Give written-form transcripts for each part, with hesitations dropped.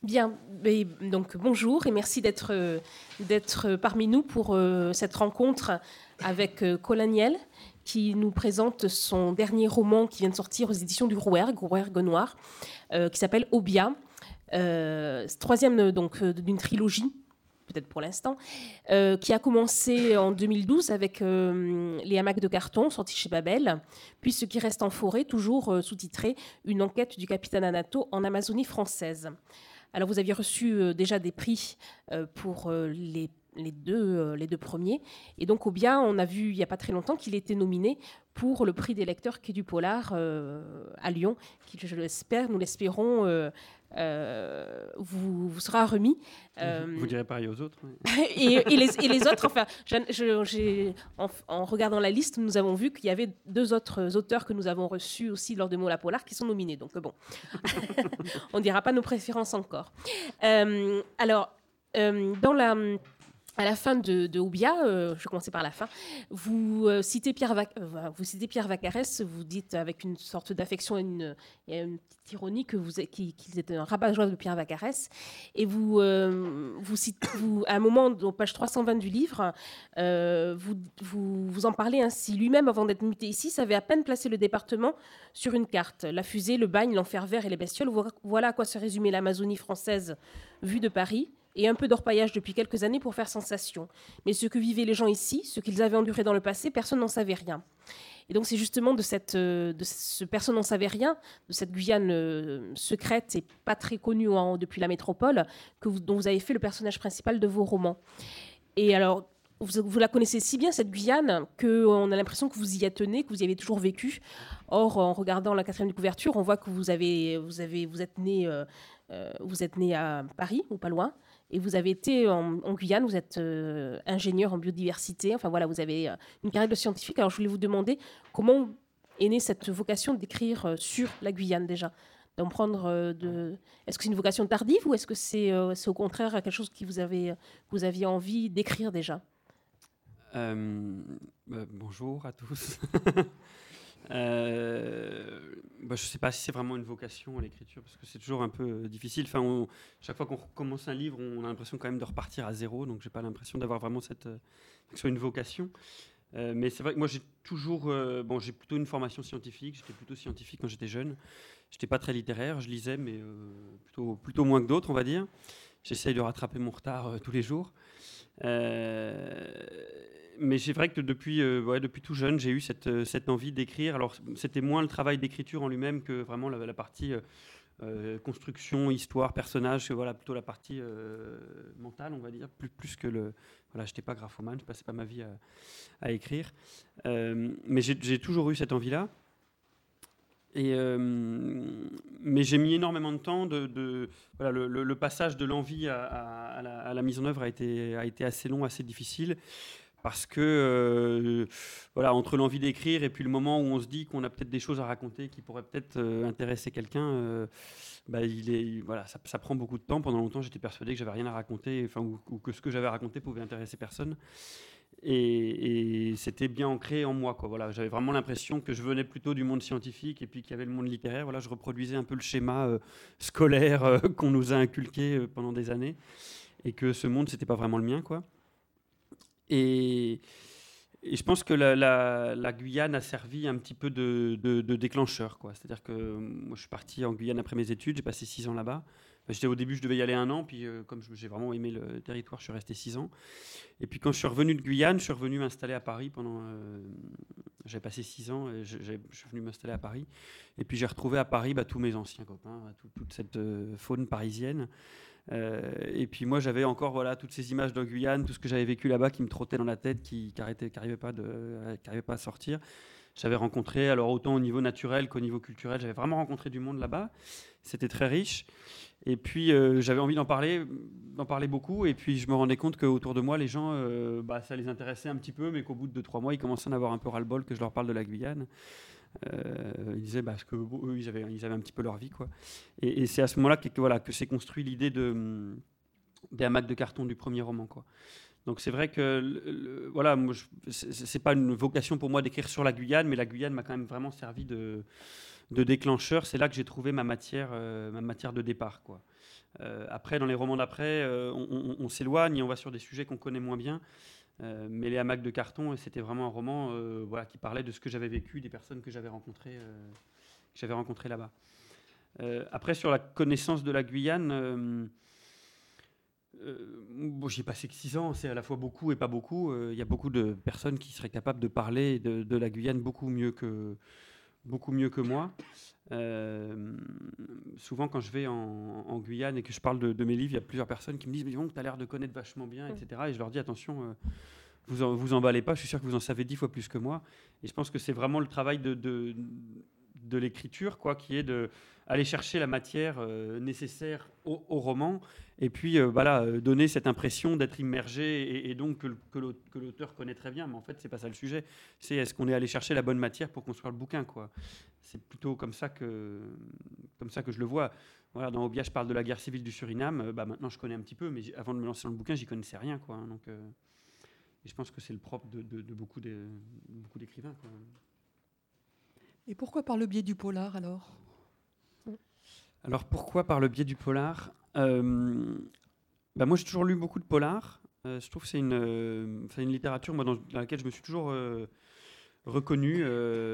Bien, donc bonjour et merci d'être parmi nous pour cette rencontre avec Colin Niel, qui nous présente son dernier roman qui vient de sortir aux éditions du Rouergue Noir, qui s'appelle Obia, troisième donc d'une trilogie, peut-être pour l'instant, qui a commencé en 2012 avec Les hamacs de carton, sorti chez Babel, puis Ce qui reste en forêt, toujours sous-titré Une enquête du capitaine Anato en Amazonie française. Alors, vous aviez reçu déjà des prix pour les deux premiers. Et donc, Obia, on a vu il n'y a pas très longtemps qu'il était nominé pour le prix des lecteurs Quai du Polar à Lyon, qui, je l'espère, nous l'espérons, vous sera remis. Vous direz pareil aux autres. et les autres, enfin, en regardant la liste, nous avons vu qu'il y avait deux autres auteurs que nous avons reçus aussi lors de Mots la Polar qui sont nominés. Donc bon, on ne dira pas nos préférences encore. À la fin de Obia, je vais commencer par la fin, vous citez Pierre Vaccarès, vous dites avec une sorte d'affection et une petite ironie qu'il est un rabat-joie de Pierre Vaccarès, et vous à un moment, dans page 320 du livre, vous en parlez ainsi. Lui-même, avant d'être muté ici, savait à peine placer le département sur une carte. La fusée, le bagne, l'enfer vert et les bestioles, voilà à quoi se résumait l'Amazonie française vue de Paris, et un peu d'orpaillage depuis quelques années pour faire sensation. Mais ce que vivaient les gens ici, ce qu'ils avaient enduré dans le passé, personne n'en savait rien. Et donc c'est justement de ce personne n'en savait rien, de cette Guyane secrète et pas très connue depuis la métropole, dont vous avez fait le personnage principal de vos romans. Et alors, vous la connaissez si bien, cette Guyane, qu'on a l'impression que vous y êtes né, que vous y avez toujours vécu. Or, en regardant la 4e de couverture, on voit que vous êtes né à Paris, ou pas loin. Et vous avez été en Guyane, vous êtes ingénieur en biodiversité. Enfin voilà, vous avez une carrière de scientifique. Alors je voulais vous demander comment est née cette vocation d'écrire sur la Guyane déjà. Est-ce que c'est une vocation tardive ou est-ce que c'est au contraire quelque chose que vous aviez envie d'écrire déjà? Bonjour à tous. Je ne sais pas si c'est vraiment une vocation à l'écriture, parce que c'est toujours un peu difficile. Enfin, chaque fois qu'on recommence un livre, on a l'impression quand même de repartir à zéro, donc je n'ai pas l'impression d'avoir vraiment que ce soit une vocation. Mais c'est vrai que moi, j'ai toujours... j'ai plutôt une formation scientifique, j'étais plutôt scientifique quand j'étais jeune. Je n'étais pas très littéraire, je lisais, mais plutôt moins que d'autres, on va dire. J'essaye de rattraper mon retard tous les jours. Mais c'est vrai que depuis tout jeune, j'ai eu cette envie d'écrire. Alors, c'était moins le travail d'écriture en lui-même que vraiment la partie construction, histoire, personnage, plutôt la partie mentale, on va dire, plus que le... Voilà, je n'étais pas graphomane, je ne passais pas ma vie à écrire. Mais j'ai toujours eu cette envie-là. Mais j'ai mis énormément de temps. Le passage de l'envie à la mise en œuvre a été assez long, assez difficile. Parce que, entre l'envie d'écrire et puis le moment où on se dit qu'on a peut-être des choses à raconter qui pourraient peut-être intéresser quelqu'un, ça prend beaucoup de temps. Pendant longtemps, j'étais persuadé que j'avais rien à raconter, ou que ce que j'avais à raconter pouvait intéresser personne. Et c'était bien ancré en moi, quoi. Voilà, j'avais vraiment l'impression que je venais plutôt du monde scientifique et puis qu'il y avait le monde littéraire. Voilà, je reproduisais un peu le schéma scolaire qu'on nous a inculqué pendant des années, et que ce monde, c'était pas vraiment le mien, quoi. Et je pense que la Guyane a servi un petit peu de déclencheur, quoi. C'est-à-dire que moi, je suis parti en Guyane après mes études, j'ai passé 6 ans là-bas. Au début, je devais y aller 1 an, puis comme j'ai vraiment aimé le territoire, je suis resté 6 ans. Et puis quand je suis revenu de Guyane, je suis revenu m'installer à Paris j'avais passé 6 ans, et je suis venu m'installer à Paris. Et puis j'ai retrouvé à Paris tous mes anciens copains, toute cette faune parisienne. Et puis moi j'avais encore toutes ces images de Guyane, tout ce que j'avais vécu là-bas qui me trottait dans la tête, qui n'arrivait pas à sortir. J'avais rencontré, alors autant au niveau naturel qu'au niveau culturel, j'avais vraiment rencontré du monde là-bas. C'était très riche. Et puis j'avais envie d'en parler beaucoup. Et puis je me rendais compte qu'autour de moi, les gens, ça les intéressait un petit peu, mais qu'au bout de 2-3 mois, ils commençaient à en avoir un peu ras-le-bol que je leur parle de la Guyane. Ils disaient parce que eux, ils avaient un petit peu leur vie, quoi. Et c'est à ce moment-là que s'est construit l'idée des hamacs de carton du premier roman, quoi. Donc c'est vrai que c'est pas une vocation pour moi d'écrire sur la Guyane, mais la Guyane m'a quand même vraiment servi de déclencheur. C'est là que j'ai trouvé ma matière de départ, quoi. Après, dans les romans d'après, on s'éloigne et on va sur des sujets qu'on connaît moins bien. Mais Les hamacs de carton, c'était vraiment un roman qui parlait de ce que j'avais vécu, des personnes que j'avais rencontrées là-bas. Après, sur la connaissance de la Guyane, j'y ai passé que 6 ans, c'est à la fois beaucoup et pas beaucoup. Il y a beaucoup de personnes qui seraient capables de parler de la Guyane beaucoup mieux que moi. Souvent, quand je vais en Guyane et que je parle de mes livres, il y a plusieurs personnes qui me disent « Mais bon, tu as l'air de connaître vachement bien, etc. » Et je leur dis « Attention, vous emballez pas, je suis sûr que vous en savez 10 fois plus que moi. » Et je pense que c'est vraiment le travail de l'écriture, quoi, qui est d'aller chercher la matière nécessaire au roman et puis donner cette impression d'être immergé et donc que l'auteur connaît très bien. Mais en fait, c'est pas ça le sujet. C'est est-ce qu'on est allé chercher la bonne matière pour construire le bouquin, quoi. C'est plutôt comme ça que je le vois. Voilà, dans Obia, je parle de la guerre civile du Suriname. Maintenant, je connais un petit peu, mais avant de me lancer dans le bouquin, j'y connaissais rien, quoi. Donc, et je pense que c'est le propre de beaucoup d'écrivains, quoi. Et pourquoi par le biais du polar, alors ? Alors, pourquoi par le biais du polar ? Moi, j'ai toujours lu beaucoup de polars. Je trouve que c'est une littérature dans laquelle je me suis toujours reconnu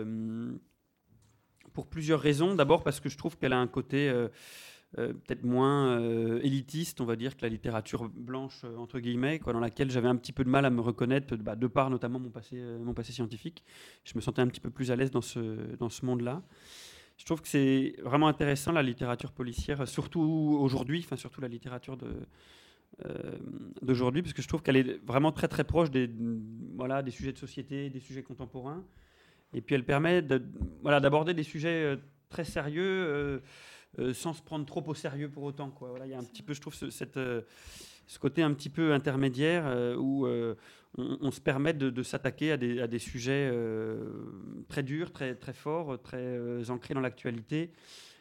pour plusieurs raisons. D'abord parce que je trouve qu'elle a un côté peut-être moins élitiste, on va dire, que la littérature blanche, entre guillemets, quoi, dans laquelle j'avais un petit peu de mal à me reconnaître, de par notamment mon passé scientifique. Je me sentais un petit peu plus à l'aise dans ce monde-là. Je trouve que c'est vraiment intéressant, la littérature policière, surtout aujourd'hui, surtout la littérature d'aujourd'hui, parce que je trouve qu'elle est vraiment très très proche des sujets de société, des sujets contemporains. Et puis elle permet d'aborder des sujets très sérieux, sans se prendre trop au sérieux pour autant, quoi. Voilà, il y a un petit peu, je trouve, ce côté un petit peu intermédiaire où on se permet de s'attaquer à des sujets très durs, très, très forts, très ancrés dans l'actualité,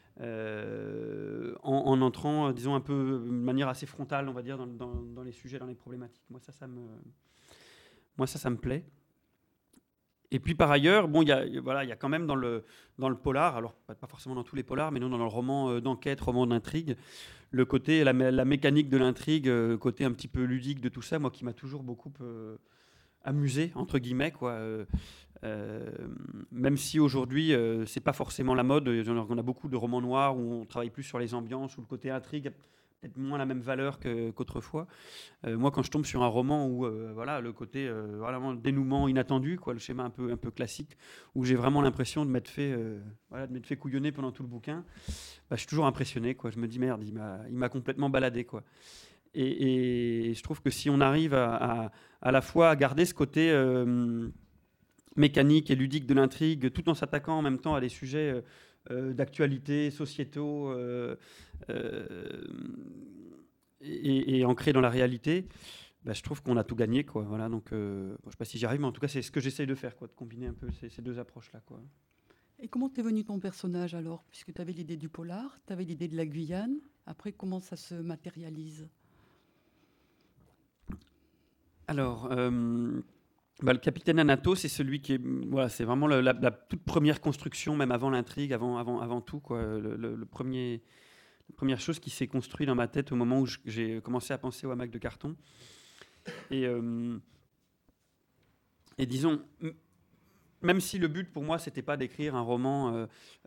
en entrant, disons, un peu de manière assez frontale, on va dire, dans les sujets, dans les problématiques. Moi, ça me plaît. Et puis par ailleurs, il y a quand même dans le polar, alors pas forcément dans tous les polars, mais non, dans le roman d'enquête, roman d'intrigue, le côté, la mécanique de l'intrigue, côté un petit peu ludique de tout ça, moi qui m'a toujours beaucoup amusé, entre guillemets, quoi. Même si aujourd'hui, c'est pas forcément la mode, on a beaucoup de romans noirs où on travaille plus sur les ambiances, où le côté intrigue peut-être moins la même valeur qu'autrefois. Moi, quand je tombe sur un roman où le côté vraiment dénouement inattendu, quoi, le schéma un peu classique, où j'ai vraiment l'impression de m'être fait couillonner pendant tout le bouquin, je suis toujours impressionné, quoi. Je me dis merde, il m'a complètement baladé, quoi. Et je trouve que si on arrive à la fois à garder ce côté mécanique et ludique de l'intrigue, tout en s'attaquant en même temps à des sujets d'actualité, sociétaux et ancrés dans la réalité, je trouve qu'on a tout gagné, quoi. Voilà, donc, je sais pas si j'y arrive, mais en tout cas, c'est ce que j'essaye de faire, quoi, de combiner un peu ces deux approches-là, quoi. Et comment t'es venu ton personnage, alors ? Puisque tu avais l'idée du polar, tu avais l'idée de la Guyane. Après, comment ça se matérialise ? Alors... le capitaine Anato, c'est celui qui est, c'est vraiment la toute première construction, même avant l'intrigue, avant tout, quoi. La première chose qui s'est construite dans ma tête au moment où j'ai commencé à penser au hamac de carton. Et disons, même si le but pour moi c'était pas d'écrire un roman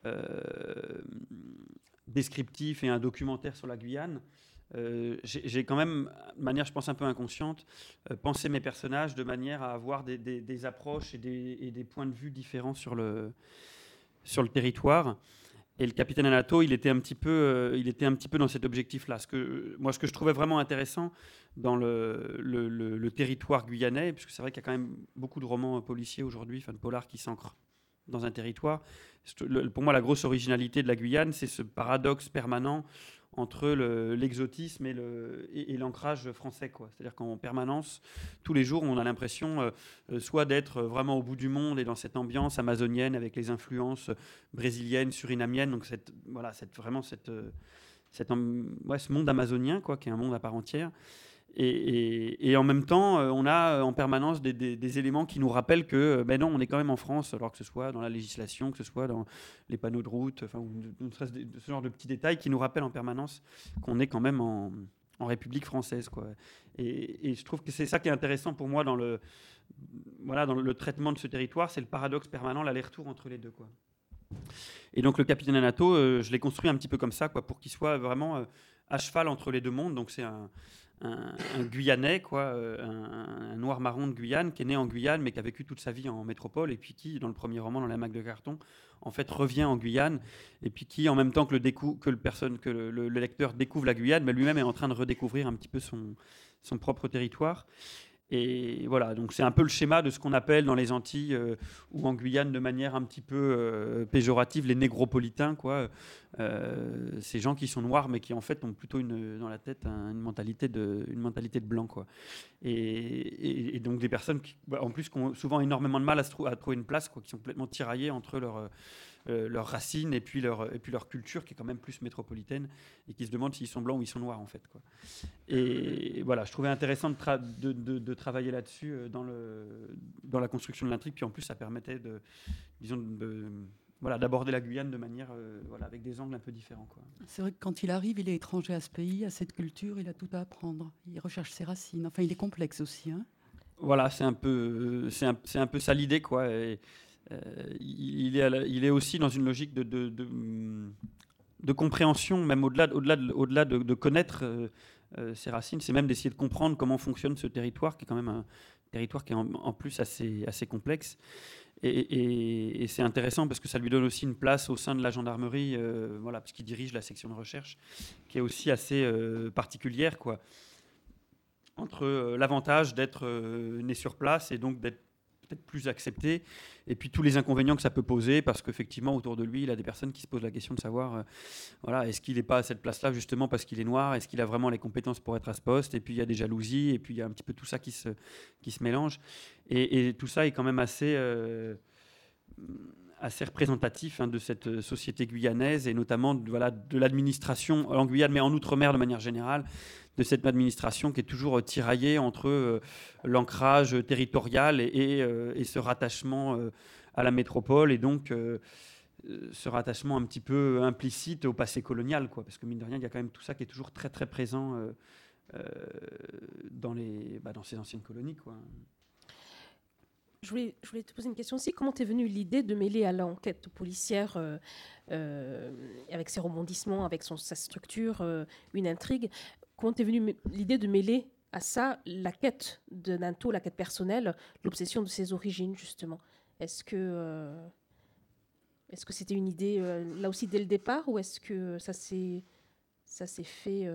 descriptif et un documentaire sur la Guyane. J'ai quand même, de manière, je pense, un peu inconsciente, pensé mes personnages de manière à avoir des approches et des points de vue différents sur le territoire. Et le capitaine Anato, il était un petit peu dans cet objectif-là. Ce que je trouvais vraiment intéressant dans le territoire guyanais, puisque c'est vrai qu'il y a quand même beaucoup de romans policiers aujourd'hui, de polars qui s'ancrent dans un territoire. Pour moi, la grosse originalité de la Guyane, c'est ce paradoxe permanent entre l'exotisme et l'ancrage français, quoi. C'est-à-dire qu'en permanence, tous les jours, on a l'impression soit d'être vraiment au bout du monde et dans cette ambiance amazonienne avec les influences brésiliennes, surinamiennes, donc ce monde amazonien, quoi, qui est un monde à part entière. Et en même temps, on a en permanence des éléments qui nous rappellent que non, on est quand même en France, alors que ce soit dans la législation, que ce soit dans les panneaux de route, enfin, ou de ce genre de petits détails qui nous rappellent en permanence qu'on est quand même en République française, quoi. Et je trouve que c'est ça qui est intéressant pour moi dans le traitement de ce territoire, c'est le paradoxe permanent, l'aller-retour entre les deux, quoi. Et donc le Capitaine Anato, je l'ai construit un petit peu comme ça, quoi, pour qu'il soit vraiment à cheval entre les deux mondes. Donc c'est un Guyanais, quoi, un noir marron de Guyane, qui est né en Guyane, mais qui a vécu toute sa vie en métropole, et puis qui, dans le premier roman, dans La Mague de Carton, en fait, revient en Guyane, et puis qui, en même temps que le lecteur découvre la Guyane, mais lui-même est en train de redécouvrir un petit peu son propre territoire. Et voilà, donc c'est un peu le schéma de ce qu'on appelle dans les Antilles ou en Guyane de manière un petit peu péjorative les négropolitains, quoi. Ces gens qui sont noirs mais qui en fait ont plutôt dans la tête une mentalité de blanc, quoi. Et donc des personnes qui, en plus, qui ont souvent énormément de mal à trouver une place, quoi, qui sont complètement tiraillées entre leurs racines et puis leur culture qui est quand même plus métropolitaine et qui se demandent s'ils sont blancs ou ils sont noirs, en fait, quoi. Et voilà, je trouvais intéressant de travailler là-dessus dans la construction de l'intrigue, puis en plus ça permettait d'aborder la Guyane de manière avec des angles un peu différents, quoi. C'est vrai que quand il arrive, il est étranger à ce pays, à cette culture, il a tout à apprendre. Il recherche ses racines. Enfin, il est complexe aussi, hein. Voilà, c'est un peu ça l'idée, quoi. Et, il est aussi dans une logique de compréhension, même au-delà de connaître ses racines, c'est même d'essayer de comprendre comment fonctionne ce territoire, qui est quand même un territoire qui est en plus assez complexe. Et c'est intéressant parce que ça lui donne aussi une place au sein de la gendarmerie, parce qu'il dirige la section de recherche, qui est aussi assez particulière, quoi. Entre l'avantage d'être né sur place et donc d'être peut-être plus accepté, et puis tous les inconvénients que ça peut poser, parce qu'effectivement autour de lui il a des personnes qui se posent la question de savoir est-ce qu'il n'est pas à cette place-là justement parce qu'il est noir, est-ce qu'il a vraiment les compétences pour être à ce poste, et puis il y a des jalousies, et puis il y a un petit peu tout ça qui se mélange, et tout ça est quand même assez représentatif, hein, de cette société guyanaise, et notamment de l'administration en Guyane, mais en Outre-mer de manière générale, de cette administration qui est toujours tiraillée entre l'ancrage territorial et ce rattachement à la métropole, et donc ce rattachement un petit peu implicite au passé colonial, quoi, parce que mine de rien, il y a quand même tout ça qui est toujours très très présent dans ces anciennes colonies, quoi. Je voulais te poser une question aussi. Comment t'es venue l'idée de mêler à l'enquête policière, avec ses rebondissements, avec sa structure, une intrigue? Comment t'es venue l'idée de mêler à ça la quête de Nanto, la quête personnelle, l'obsession de ses origines, justement? Est-ce que c'était une idée là aussi dès le départ, ou est-ce que ça s'est fait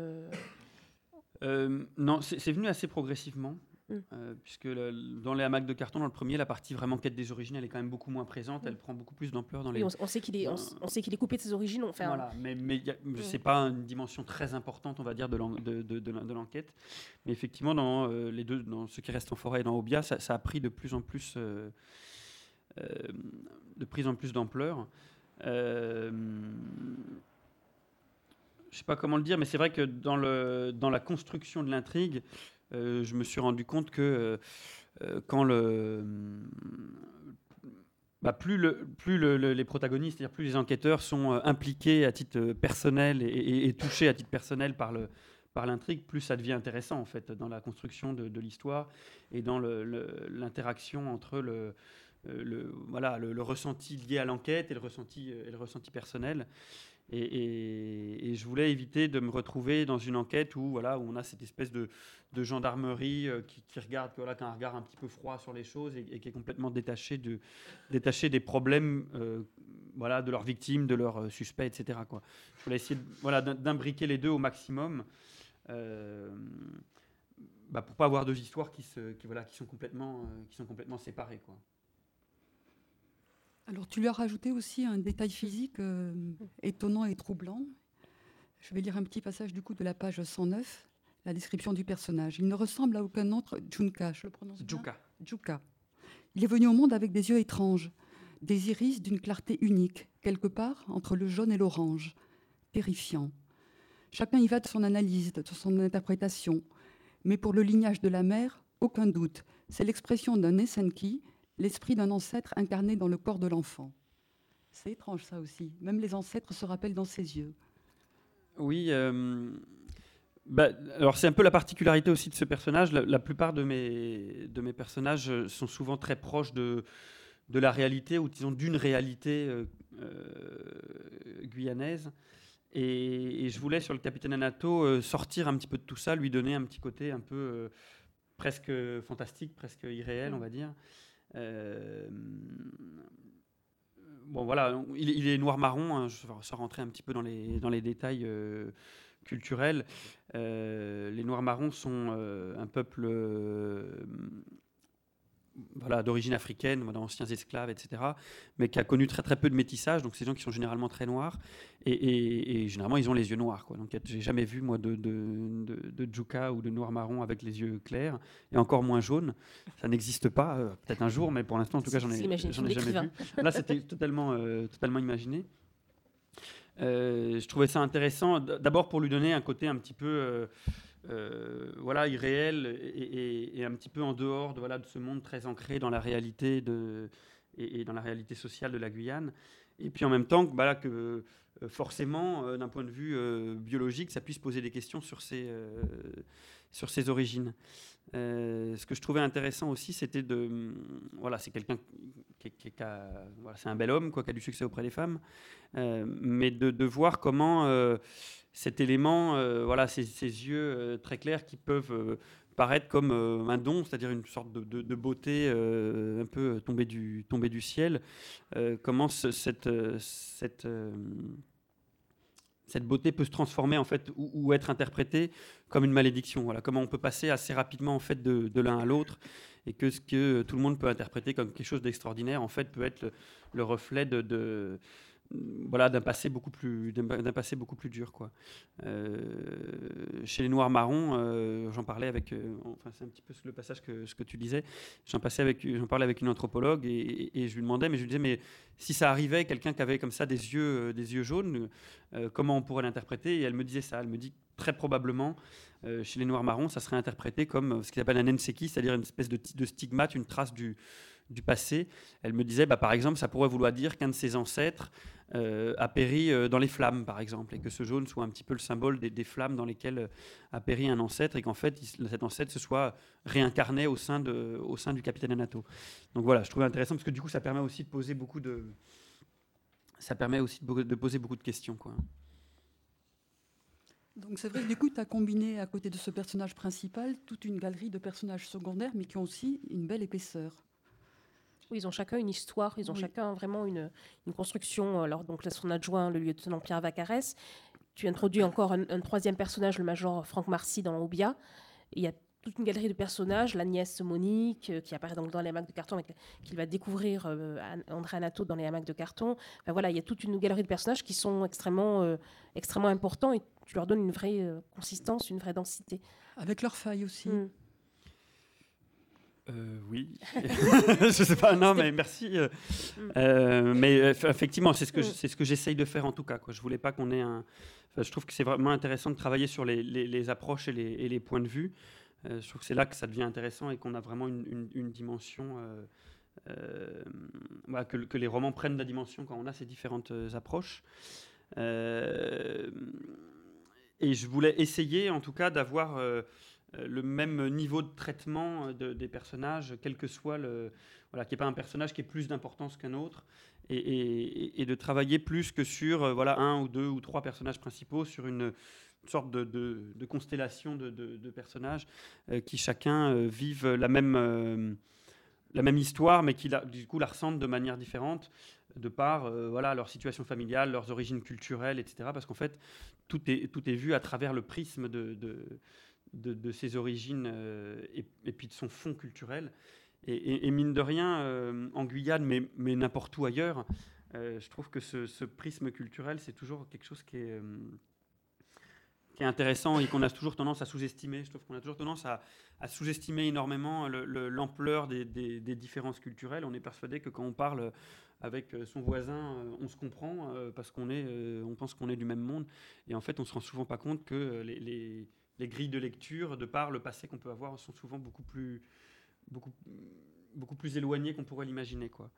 Non, c'est venu assez progressivement. Puisque dans les hamacs de carton, dans le premier, la partie vraiment quête des origines, elle est quand même beaucoup moins présente, elle prend beaucoup plus d'ampleur dans les... Oui, on sait qu'il est coupé de ses origines. Enfin, voilà, mais c'est pas une dimension très importante, on va dire, de l'enquête. Mais effectivement, dans les deux, dans Ce qui reste en forêt et dans Obia, ça a pris de plus en plus d'ampleur. Je sais pas comment le dire, mais c'est vrai que dans la construction de l'intrigue, je me suis rendu compte que quand plus les protagonistes, c'est-à-dire plus les enquêteurs sont impliqués à titre personnel et touchés à titre personnel par l'intrigue, plus ça devient intéressant, en fait, dans la construction de l'histoire et dans l'interaction entre le ressenti lié à l'enquête et le ressenti personnel. Et je voulais éviter de me retrouver dans une enquête où on a cette espèce de gendarmerie qui regarde, qui a un regard un petit peu froid sur les choses et qui est complètement détaché des problèmes de leurs victimes, de leurs suspects, etc., quoi. Je voulais essayer d'imbriquer les deux au maximum pour pas avoir deux histoires qui sont complètement séparées, quoi. Alors, tu lui as rajouté aussi un détail physique étonnant et troublant. Je vais lire un petit passage du coup de la page 109, la description du personnage. Il ne ressemble à aucun autre Junka, je le prononce bien ? Juka. Il est venu au monde avec des yeux étranges, des iris d'une clarté unique, quelque part entre le jaune et l'orange, terrifiant. Chacun y va de son analyse, de son interprétation. Mais pour le lignage de la mère, aucun doute. C'est l'expression d'un Essenki, l'esprit d'un ancêtre incarné dans le corps de l'enfant. C'est étrange ça aussi. Même les ancêtres se rappellent dans ses yeux. Oui, alors c'est un peu la particularité aussi de ce personnage. La plupart de mes personnages sont souvent très proches de la réalité, ou disons d'une réalité guyanaise. Et je voulais, sur le capitaine Anato, sortir un petit peu de tout ça, lui donner un petit côté un peu presque fantastique, presque irréel, on va dire. Bon, voilà, il est noir-marron, hein, sans rentrer un petit peu dans les détails culturels. Les noirs-marrons sont un peuple voilà, d'origine africaine, d'anciens esclaves, etc., mais qui a connu très très peu de métissage, donc c'est des gens qui sont généralement très noirs, et généralement ils ont les yeux noirs, quoi. Donc j'ai jamais vu moi de Djouka ou de noir-marron avec les yeux clairs, et encore moins jaunes. Ça n'existe pas, peut-être un jour, mais pour l'instant en tout cas j'en ai jamais vu. Là c'était totalement imaginé. Je trouvais ça intéressant, d'abord pour lui donner un côté un petit peu voilà, irréel et un petit peu en dehors de ce monde très ancré dans la réalité et dans la réalité sociale de la Guyane. Et puis en même temps que forcément, d'un point de vue biologique, ça puisse poser des questions sur ses origines. Ce que je trouvais intéressant aussi, c'était c'est quelqu'un c'est un bel homme, qui a du succès auprès des femmes, mais de voir comment cet élément, ces yeux très clairs qui peuvent paraître comme un don, c'est-à-dire une sorte de beauté un peu tombée du ciel, comment cette beauté peut se transformer en fait ou être interprétée comme une malédiction. Voilà, comment on peut passer assez rapidement en fait de l'un à l'autre, et que ce que tout le monde peut interpréter comme quelque chose d'extraordinaire en fait peut être le reflet d'un passé beaucoup plus dur, quoi. Chez les noirs marrons, j'en parlais avec c'est un petit peu le passage ce que tu disais, j'en parlais avec une anthropologue, et je lui demandais, mais si ça arrivait, quelqu'un qui avait comme ça des yeux jaunes, comment on pourrait l'interpréter? Et elle me disait ça, elle me dit très probablement chez les noirs marrons ça serait interprété comme ce qu'ils appellent un enseki, c'est-à-dire une espèce de stigmate, une trace du passé. Elle me disait, par exemple, ça pourrait vouloir dire qu'un de ses ancêtres a péri dans les flammes, par exemple, et que ce jaune soit un petit peu le symbole des flammes dans lesquelles a péri un ancêtre, et qu'en fait, cet ancêtre se soit réincarné au sein du capitaine Anato. Donc voilà, je trouvais intéressant, parce que du coup, ça permet aussi de poser beaucoup de questions, quoi. Donc c'est vrai que du coup, tu as combiné, à côté de ce personnage principal, toute une galerie de personnages secondaires, mais qui ont aussi une belle épaisseur. Oui, ils ont chacun une histoire, ils ont chacun vraiment une construction. Alors, donc là, son adjoint, le lieutenant Pierre Vacarès. Tu introduis encore un troisième personnage, le major Franck Marcy, dans l'Aubia. Il y a toute une galerie de personnages, la nièce Monique, qui apparaît donc dans les hamacs de carton, qu'il va découvrir André Anato dans les hamacs de carton. Enfin, voilà, il y a toute une galerie de personnages qui sont extrêmement importants, et tu leur donnes une vraie consistance, une vraie densité. Avec leurs failles aussi. Oui, je sais pas, non, mais merci. Mais effectivement, c'est ce que j'essaye de faire en tout cas, quoi. Je voulais pas qu'on ait je trouve que c'est vraiment intéressant de travailler sur les approches et les points de vue. Je trouve que c'est là que ça devient intéressant, et qu'on a vraiment une dimension, que les romans prennent la dimension quand on a ces différentes approches. Et je voulais essayer, en tout cas, d'avoir le même niveau de traitement des personnages, quel que soit qu'il n'y ait pas un personnage qui ait plus d'importance qu'un autre, et de travailler plus que sur un ou deux ou trois personnages principaux, sur une sorte de constellation de personnages qui chacun vivent la même histoire, mais qui du coup la ressentent de manière différente, de par leur situation familiale, leurs origines culturelles, etc. Parce qu'en fait, tout est vu à travers le prisme de ses origines et puis de son fond culturel. Et mine de rien, en Guyane, mais n'importe où ailleurs, je trouve que ce prisme culturel, c'est toujours quelque chose qui est intéressant, et qu'on a toujours tendance à sous-estimer. Je trouve qu'on a toujours tendance à sous-estimer énormément l'ampleur des différences culturelles. On est persuadé que quand on parle avec son voisin, on se comprend parce qu'on pense qu'on est du même monde. Et en fait, on ne se rend souvent pas compte que les grilles de lecture, de par le passé qu'on peut avoir, sont souvent beaucoup plus éloignées qu'on pourrait l'imaginer, quoi.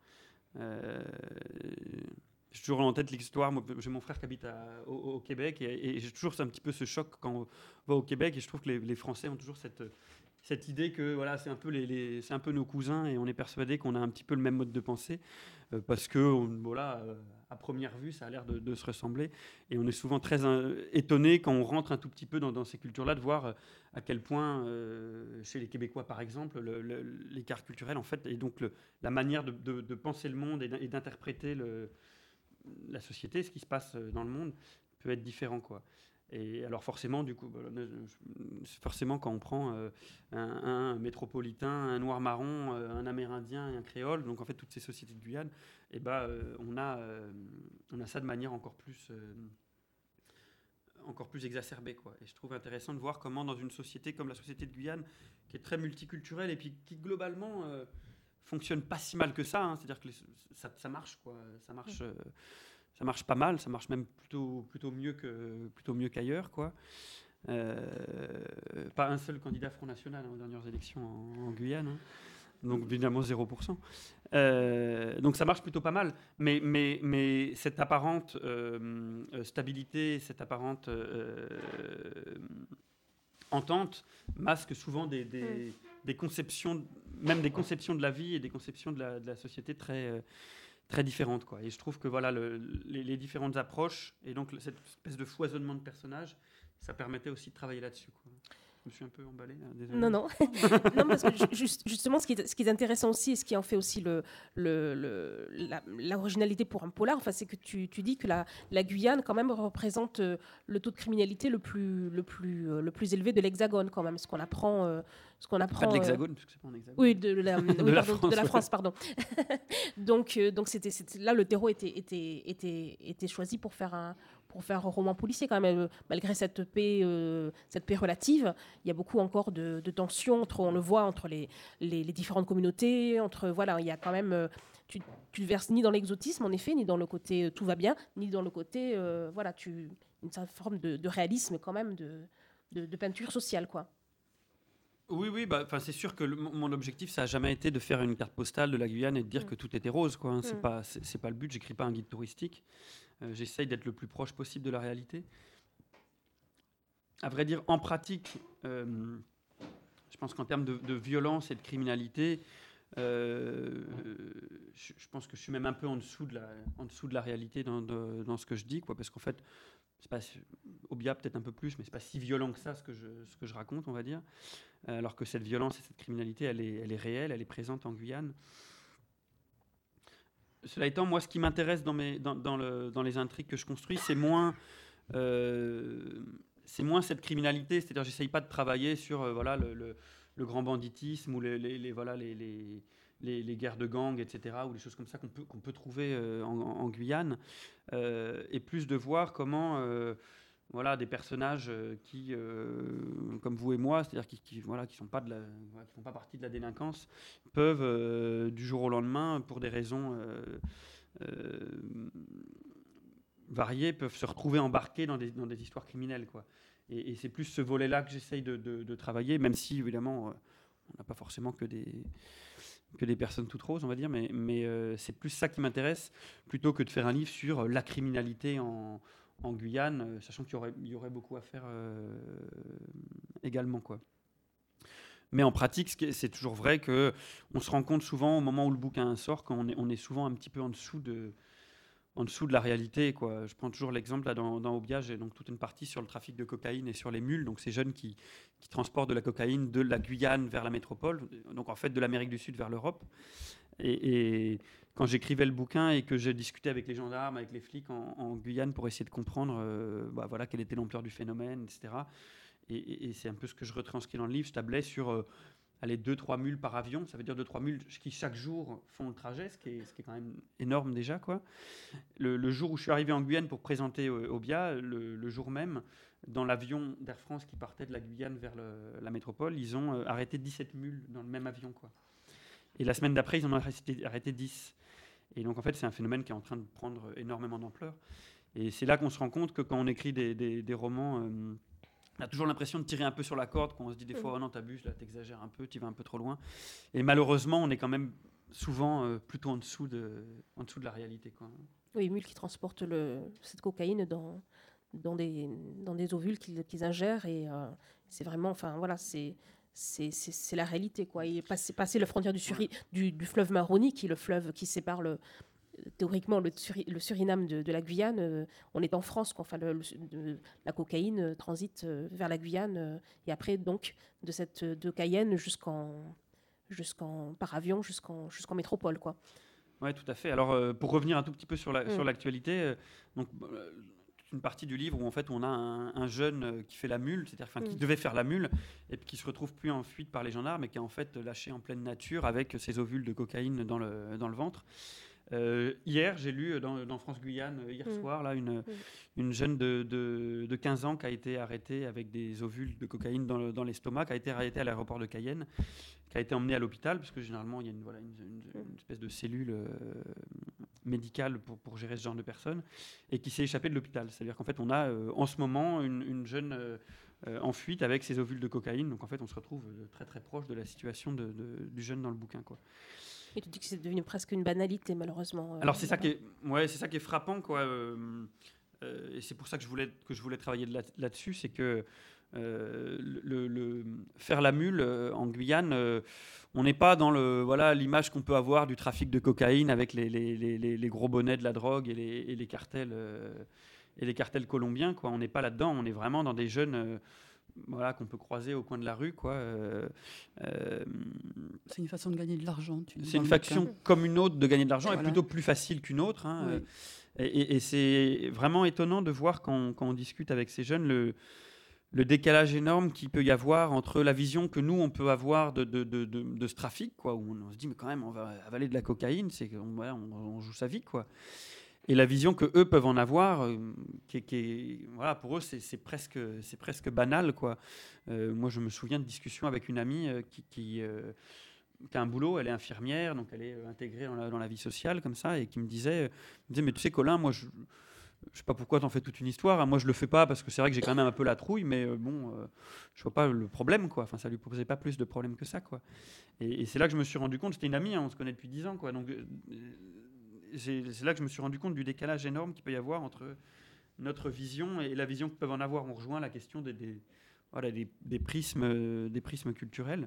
J'ai toujours en tête l'histoire. Moi, j'ai mon frère qui habite au Québec et j'ai toujours un petit peu ce choc quand on va au Québec, et je trouve que les Français ont toujours cette idée que voilà, c'est un peu c'est un peu nos cousins, et on est persuadé qu'on a un petit peu le même mode de pensée, parce que voilà, à première vue ça a l'air de se ressembler, et on est souvent très étonné quand on rentre un tout petit peu dans ces cultures-là, de voir à quel point chez les Québécois par exemple l'écart culturel en fait, et donc la manière de penser le monde et d'interpréter la société, ce qui se passe dans le monde, peut être différent, quoi. Et alors forcément, du coup, forcément quand on prend un métropolitain, un noir marron, un amérindien et un créole, donc en fait toutes ces sociétés de Guyane, et on a ça de manière encore plus exacerbée, quoi. Et je trouve intéressant de voir comment dans une société comme la société de Guyane, qui est très multiculturelle et puis qui globalement fonctionne pas si mal que ça, hein, c'est-à-dire que ça marche, quoi. Ça marche. Ça marche pas mal, ça marche même plutôt mieux qu'ailleurs, quoi. Pas un seul candidat Front National aux dernières élections en Guyane, hein. Donc évidemment 0%. Donc ça marche plutôt pas mal, mais cette apparente stabilité, cette apparente entente masque souvent des conceptions, même des conceptions de la vie et des conceptions de la société très différentes, quoi. Et je trouve que voilà, les différentes approches et donc cette espèce de foisonnement de personnages, ça permettait aussi de travailler là-dessus, quoi. Je me suis un peu emballé, là, désolé. Non. Non, parce que justement, ce qui est intéressant aussi, et ce qui en fait aussi l'originalité pour un polar, enfin, c'est que tu dis que la Guyane, quand même, représente le taux de criminalité le plus élevé de l'Hexagone, quand même, ce qu'on apprend. Pas de l'Hexagone, parce que c'est pas un Hexagone. Oui, de la France, pardon. donc c'était là, le terreau était choisi pour faire un roman policier, quand même. Malgré cette paix relative, il y a beaucoup encore de tensions, on le voit, entre les différentes communautés, voilà, il y a quand même... Tu ne verses ni dans l'exotisme, en effet, ni dans le côté tout va bien, ni dans le côté, voilà, une certaine forme de réalisme, quand même, de peinture sociale, quoi. Oui, c'est sûr que mon objectif, ça n'a jamais été de faire une carte postale de la Guyane et de dire que tout était rose, quoi, hein. C'est pas le but, j'écris pas un guide touristique. J'essaye d'être le plus proche possible de la réalité. À vrai dire, en pratique, je pense qu'en termes de violence et de criminalité, je pense que je suis même un peu en dessous de la réalité dans ce que je dis, quoi, parce qu'en fait, c'est pas, Obia peut-être un peu plus, mais c'est pas si violent que ça ce que je raconte, on va dire. Alors que cette violence et cette criminalité, elle est réelle, elle est présente en Guyane. Cela étant, moi, ce qui m'intéresse dans les intrigues que je construis, c'est moins cette criminalité. C'est-à-dire, j'essaye pas de travailler sur voilà, le grand banditisme ou les guerres de gangs, etc., ou les choses comme ça qu'on peut trouver en Guyane, et plus de voir comment voilà, des personnages qui, comme vous et moi, c'est-à-dire qui font pas partie de la délinquance, peuvent du jour au lendemain, pour des raisons variées, peuvent se retrouver embarqués dans des histoires criminelles, quoi. Et c'est plus ce volet-là que j'essaye de travailler, même si évidemment on n'a pas forcément que des personnes toutes roses, on va dire, mais c'est plus ça qui m'intéresse, plutôt que de faire un livre sur la criminalité en Guyane, sachant qu'il y aurait beaucoup à faire également, quoi. Mais en pratique, c'est toujours vrai qu'on se rend compte souvent au moment où le bouquin sort qu'on est souvent un petit peu en dessous de la réalité, quoi. Je prends toujours l'exemple là, dans Obia, j'ai donc toute une partie sur le trafic de cocaïne et sur les mules, donc ces jeunes qui transportent de la cocaïne de la Guyane vers la métropole, donc en fait de l'Amérique du Sud vers l'Europe. Et quand j'écrivais le bouquin et que j'ai discuté avec les gendarmes, avec les flics en Guyane pour essayer de comprendre voilà, quelle était l'ampleur du phénomène, etc. Et c'est un peu ce que je retranscris dans le livre. Je tablais sur 2-3 mules par avion. Ça veut dire 2-3 mules qui chaque jour font le trajet, ce qui est quand même énorme déjà, quoi. Le jour où je suis arrivé en Guyane pour présenter Obia, le jour même, dans l'avion d'Air France qui partait de la Guyane vers la métropole, ils ont arrêté 17 mules dans le même avion, quoi. Et la semaine d'après, ils en ont arrêté 10. Et donc, en fait, c'est un phénomène qui est en train de prendre énormément d'ampleur. Et c'est là qu'on se rend compte que quand on écrit des romans On a toujours l'impression de tirer un peu sur la corde quand on se dit des fois, oh non, t'abuses, là, t'exagères un peu, tu vas un peu trop loin. Et malheureusement, on est quand même souvent plutôt en dessous de la réalité, quoi. Oui, mules qui transportent cette cocaïne dans des ovules qu'ils ingèrent et c'est vraiment, enfin voilà, c'est la réalité, quoi. Et passer la frontière du fleuve Maroni, qui est le fleuve qui sépare théoriquement le Suriname de la Guyane, on est en France, quoi. Enfin, la cocaïne transite vers la Guyane et après donc de Cayenne par avion jusqu'en métropole, quoi. Oui, tout à fait. Alors, pour revenir un tout petit peu sur l'actualité, donc une partie du livre où en fait on a un jeune qui fait la mule, c'est-à-dire qui devait faire la mule et puis qui se retrouve plus en fuite par les gendarmes et qui est en fait lâché en pleine nature avec ses ovules de cocaïne dans le ventre. Hier, j'ai lu dans France Guyane, hier soir, là, une jeune de 15 ans qui a été arrêtée avec des ovules de cocaïne dans l'estomac, qui a été arrêtée à l'aéroport de Cayenne, qui a été emmenée à l'hôpital, parce que généralement, il y a une espèce de cellule médicale pour gérer ce genre de personnes, et qui s'est échappée de l'hôpital. C'est-à-dire qu'en fait, on a en ce moment une jeune en fuite avec ses ovules de cocaïne. Donc en fait, on se retrouve très très proche de la situation du jeune dans le bouquin, quoi. Et tu dis que c'est devenu presque une banalité, malheureusement. Alors c'est ça qui est frappant, quoi. Et c'est pour ça que je voulais travailler là-dessus, c'est que faire la mule en Guyane, on n'est pas dans l'image qu'on peut avoir du trafic de cocaïne avec les gros bonnets de la drogue et les cartels colombiens, quoi. On n'est pas là-dedans. On est vraiment dans des jeunes. Qu'on peut croiser au coin de la rue, quoi. C'est une façon de gagner de l'argent. C'est une faction comme une autre de gagner de l'argent, et plutôt plus facile qu'une autre. Oui. Et c'est vraiment étonnant de voir quand on discute avec ces jeunes le décalage énorme qu'il peut y avoir entre la vision que nous, on peut avoir de ce trafic, quoi, où on se dit, mais quand même, on va avaler de la cocaïne, c'est qu'on joue sa vie, quoi. Et la vision que eux peuvent en avoir, pour eux, c'est presque banal, quoi. Moi, je me souviens de discussions avec une amie qui a un boulot, elle est infirmière, donc elle est intégrée dans la vie sociale, comme ça, et qui me disait, mais tu sais, Colin, moi, je sais pas pourquoi t'en fais toute une histoire, hein. Moi, je le fais pas parce que c'est vrai que j'ai quand même un peu la trouille, mais je vois pas le problème, quoi. Enfin, ça lui posait pas plus de problèmes que ça, quoi. Et c'est là que je me suis rendu compte, c'était une amie, hein, on se connaît depuis 10 ans, quoi, donc... c'est là que je me suis rendu compte du décalage énorme qu'il peut y avoir entre notre vision et la vision que peuvent en avoir. On rejoint la question des prismes culturels.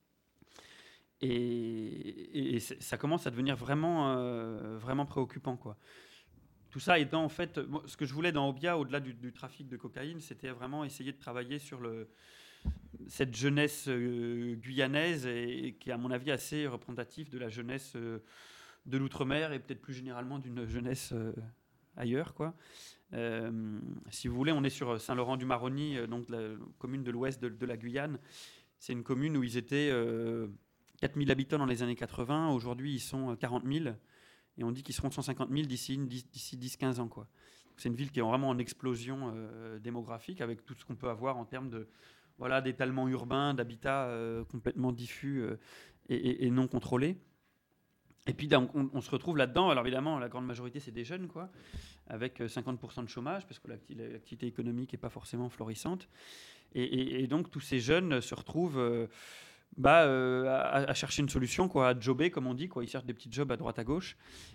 Et ça commence à devenir vraiment préoccupant, quoi. Tout ça étant, en fait, ce que je voulais dans Obia, au-delà du trafic de cocaïne, c'était vraiment essayer de travailler sur cette jeunesse guyanaise et qui est, à mon avis, assez représentative de la jeunesse de l'outre-mer et peut-être plus généralement d'une jeunesse ailleurs, quoi. Si vous voulez, on est sur Saint-Laurent-du-Maroni, donc la commune de l'ouest de la Guyane. C'est une commune où ils étaient 4000 habitants dans les années 80. Aujourd'hui, ils sont 40 000. Et on dit qu'ils seront 150 000 d'ici 10-15 ans, quoi. C'est une ville qui est vraiment en explosion démographique, avec tout ce qu'on peut avoir en termes d'étalement urbain, d'habitat complètement diffus et non contrôlé. Et puis on se retrouve là-dedans. Alors évidemment, la grande majorité, c'est des jeunes, quoi, avec 50% de chômage, parce que l'activité économique n'est pas forcément florissante. Et donc tous ces jeunes se retrouvent à chercher une solution, quoi, à jobber, comme on dit, quoi. Ils cherchent des petits jobs à droite à gauche.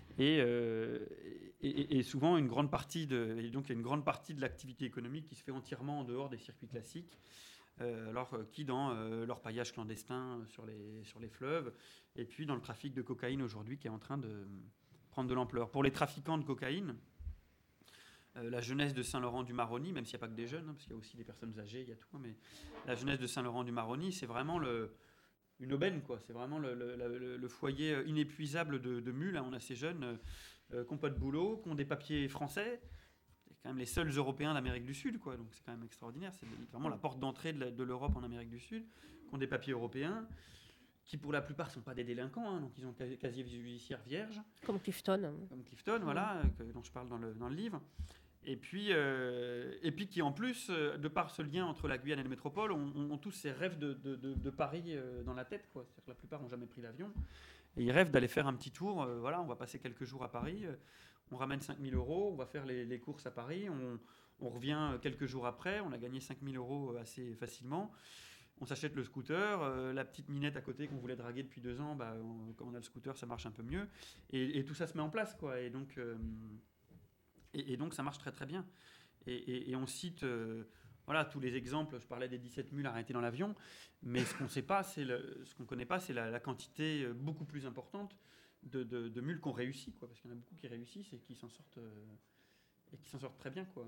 Et souvent, il y a une grande partie de l'activité économique qui se fait entièrement en dehors des circuits classiques. Qui dans l'orpaillage clandestin sur les fleuves, et puis dans le trafic de cocaïne aujourd'hui qui est en train de prendre de l'ampleur. Pour les trafiquants de cocaïne, la jeunesse de Saint-Laurent-du-Maroni, même s'il n'y a pas que des jeunes, parce qu'il y a aussi des personnes âgées, il y a tout, mais la jeunesse de Saint-Laurent-du-Maroni, c'est vraiment une aubaine, quoi. C'est vraiment le foyer inépuisable de mules. On a ces jeunes qui n'ont pas de boulot, qui ont des papiers français. Quand même les seuls Européens d'Amérique du Sud, quoi. Donc c'est quand même extraordinaire. C'est vraiment la porte d'entrée de l'Europe en Amérique du Sud, qui ont des papiers européens, qui pour la plupart ne sont pas des délinquants, hein, donc ils ont casier judiciaire vierge. Comme Clifton. Voilà, dont je parle dans le livre. Et puis qui en plus, de par ce lien entre la Guyane et la métropole, ont tous ces rêves de Paris dans la tête, quoi. C'est-à-dire que la plupart n'ont jamais pris l'avion. Et ils rêvent d'aller faire un petit tour. On va passer quelques jours à Paris. On ramène 5 000 €, on va faire les courses à Paris, On revient quelques jours après, on a gagné 5 000 € assez facilement. On s'achète le scooter, la petite minette à côté qu'on voulait draguer depuis 2 ans, quand on a le scooter, ça marche un peu mieux. Et tout ça se met en place, quoi. Et donc, ça marche très très bien. Et on cite tous les exemples. Je parlais des 17 mules arrêtées dans l'avion, mais ce qu'on ne connaît pas, c'est la quantité beaucoup plus importante de mules qu'on réussit, quoi. Parce qu'il y en a beaucoup qui réussissent et qui s'en sortent très bien, quoi.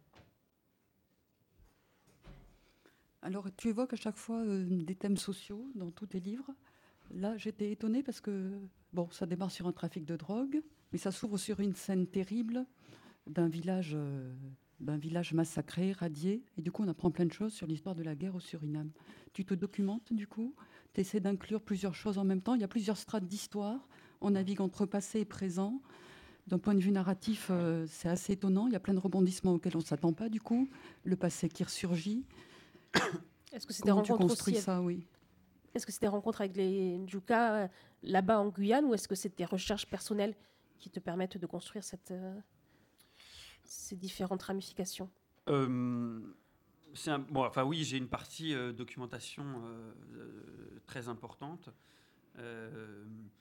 Alors, tu évoques à chaque fois des thèmes sociaux dans tous tes livres. Là, j'étais étonnée parce que, ça démarre sur un trafic de drogue, mais ça s'ouvre sur une scène terrible d'un village massacré, radié. Et du coup, on apprend plein de choses sur l'histoire de la guerre au Suriname. Tu te documentes, du coup, tu essaies d'inclure plusieurs choses en même temps. Il y a plusieurs strates d'histoire. On navigue entre passé et présent. D'un point de vue narratif, c'est assez étonnant. Il y a plein de rebondissements auxquels on ne s'attend pas, du coup. Le passé qui ressurgit. Est-ce que c'était Comment tu construis ça, oui. Est-ce que c'était rencontre avec les Djuka là-bas en Guyane, ou est-ce que c'est tes recherches personnelles qui te permettent de construire ces différentes ramifications? Oui, j'ai une partie documentation très importante. Je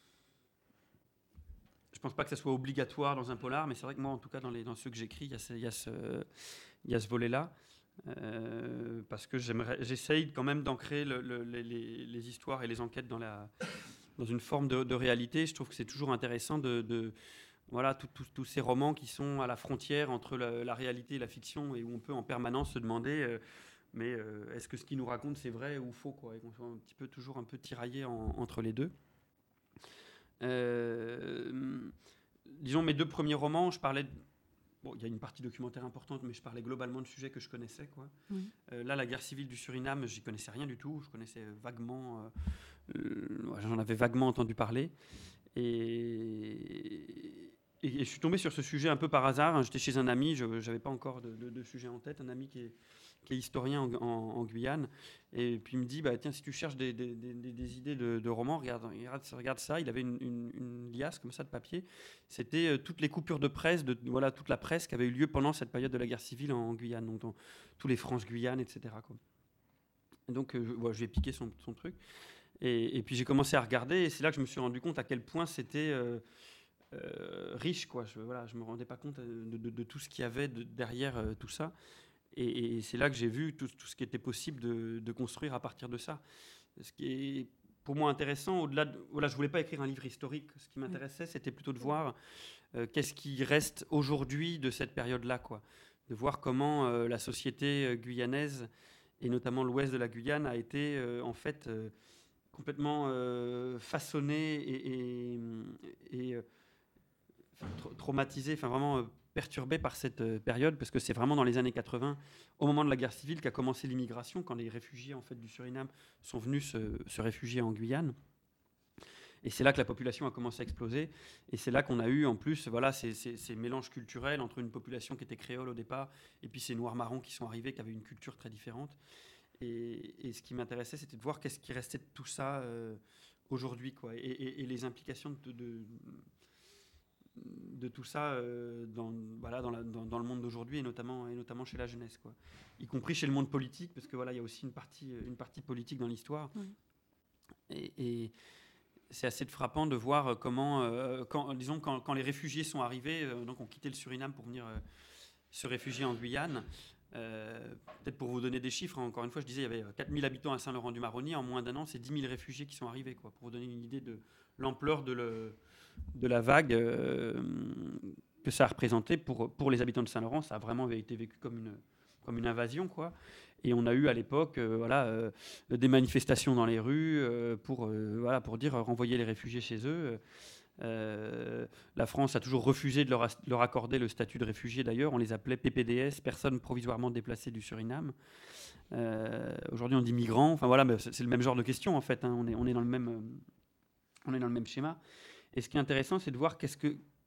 pense pas que ça soit obligatoire dans un polar, mais c'est vrai que moi, en tout cas, dans ceux que j'écris, il y a ce volet-là. Parce que j'essaye quand même d'ancrer les histoires et les enquêtes dans une forme de réalité. Je trouve que c'est toujours intéressant tous ces romans qui sont à la frontière entre la réalité et la fiction, et où on peut en permanence se demander est-ce que ce qu'ils nous racontent c'est vrai ou faux, quoi, et qu'on soit toujours un peu tiraillé entre les deux. Disons, mes 2 premiers romans, je parlais il y a une partie documentaire importante, mais je parlais globalement de sujets que je connaissais, quoi. Oui. Là, la guerre civile du Suriname, j'y connaissais rien du tout. Je connaissais vaguement, j'en avais vaguement entendu parler. Et je suis tombé sur ce sujet un peu par hasard. J'étais chez un ami, je n'avais pas encore de sujet en tête, un ami qui est historien en Guyane. Et puis il me dit, tiens, si tu cherches des idées de romans, regarde ça. Il avait une liasse comme ça de papier. C'était toutes les coupures de presse, toute la presse qui avait eu lieu pendant cette période de la guerre civile en Guyane, donc dans tous les France-Guyane, etc., quoi. Et donc je lui ai piqué son truc. Et puis j'ai commencé à regarder, et c'est là que je me suis rendu compte à quel point c'était riche, quoi. Je me rendais pas compte de tout ce qu'il y avait derrière tout ça. Et c'est là que j'ai vu tout ce qui était possible de construire à partir de ça. Ce qui est pour moi intéressant, au-delà de... je voulais pas écrire un livre historique. Ce qui m'intéressait, c'était plutôt de voir qu'est-ce qui reste aujourd'hui de cette période-là, quoi. De voir comment la société guyanaise, et notamment l'ouest de la Guyane, a été complètement façonnée et traumatisée, vraiment perturbée par cette période, parce que c'est vraiment dans les années 80, au moment de la guerre civile, qu'a commencé l'immigration, quand les réfugiés du Suriname sont venus se réfugier en Guyane. Et c'est là que la population a commencé à exploser. Et c'est là qu'on a eu, en plus, ces mélanges culturels entre une population qui était créole au départ et puis ces Noirs-Marrons qui sont arrivés, qui avaient une culture très différente. Et ce qui m'intéressait, c'était de voir qu'est-ce qui restait de tout ça aujourd'hui, quoi. Et les implications de tout ça dans le monde d'aujourd'hui, et notamment chez la jeunesse, quoi. Y compris chez le monde politique, parce que il y a aussi une partie politique dans l'histoire. Oui. Et c'est assez frappant de voir comment, quand les réfugiés sont arrivés, donc ont quitté le Suriname pour venir se réfugier en Guyane. Peut-être pour vous donner des chiffres, encore une fois, je disais, il y avait 4000 habitants à Saint-Laurent-du-Maroni. En moins d'1 an, c'est 10 000 réfugiés qui sont arrivés, quoi, pour vous donner une idée de l'ampleur de la vague que ça a représenté pour les habitants de Saint-Laurent. Ça a vraiment été vécu comme une invasion, quoi. Et on a eu à l'époque des manifestations dans les rues pour dire renvoyer les réfugiés chez eux. La France a toujours refusé de leur accorder le statut de réfugié, d'ailleurs. On les appelait PPDS, personnes provisoirement déplacées du Suriname. Aujourd'hui, on dit migrants. C'est le même genre de question, en fait, hein. On est dans le même schéma. Et ce qui est intéressant, c'est de voir qu'est-ce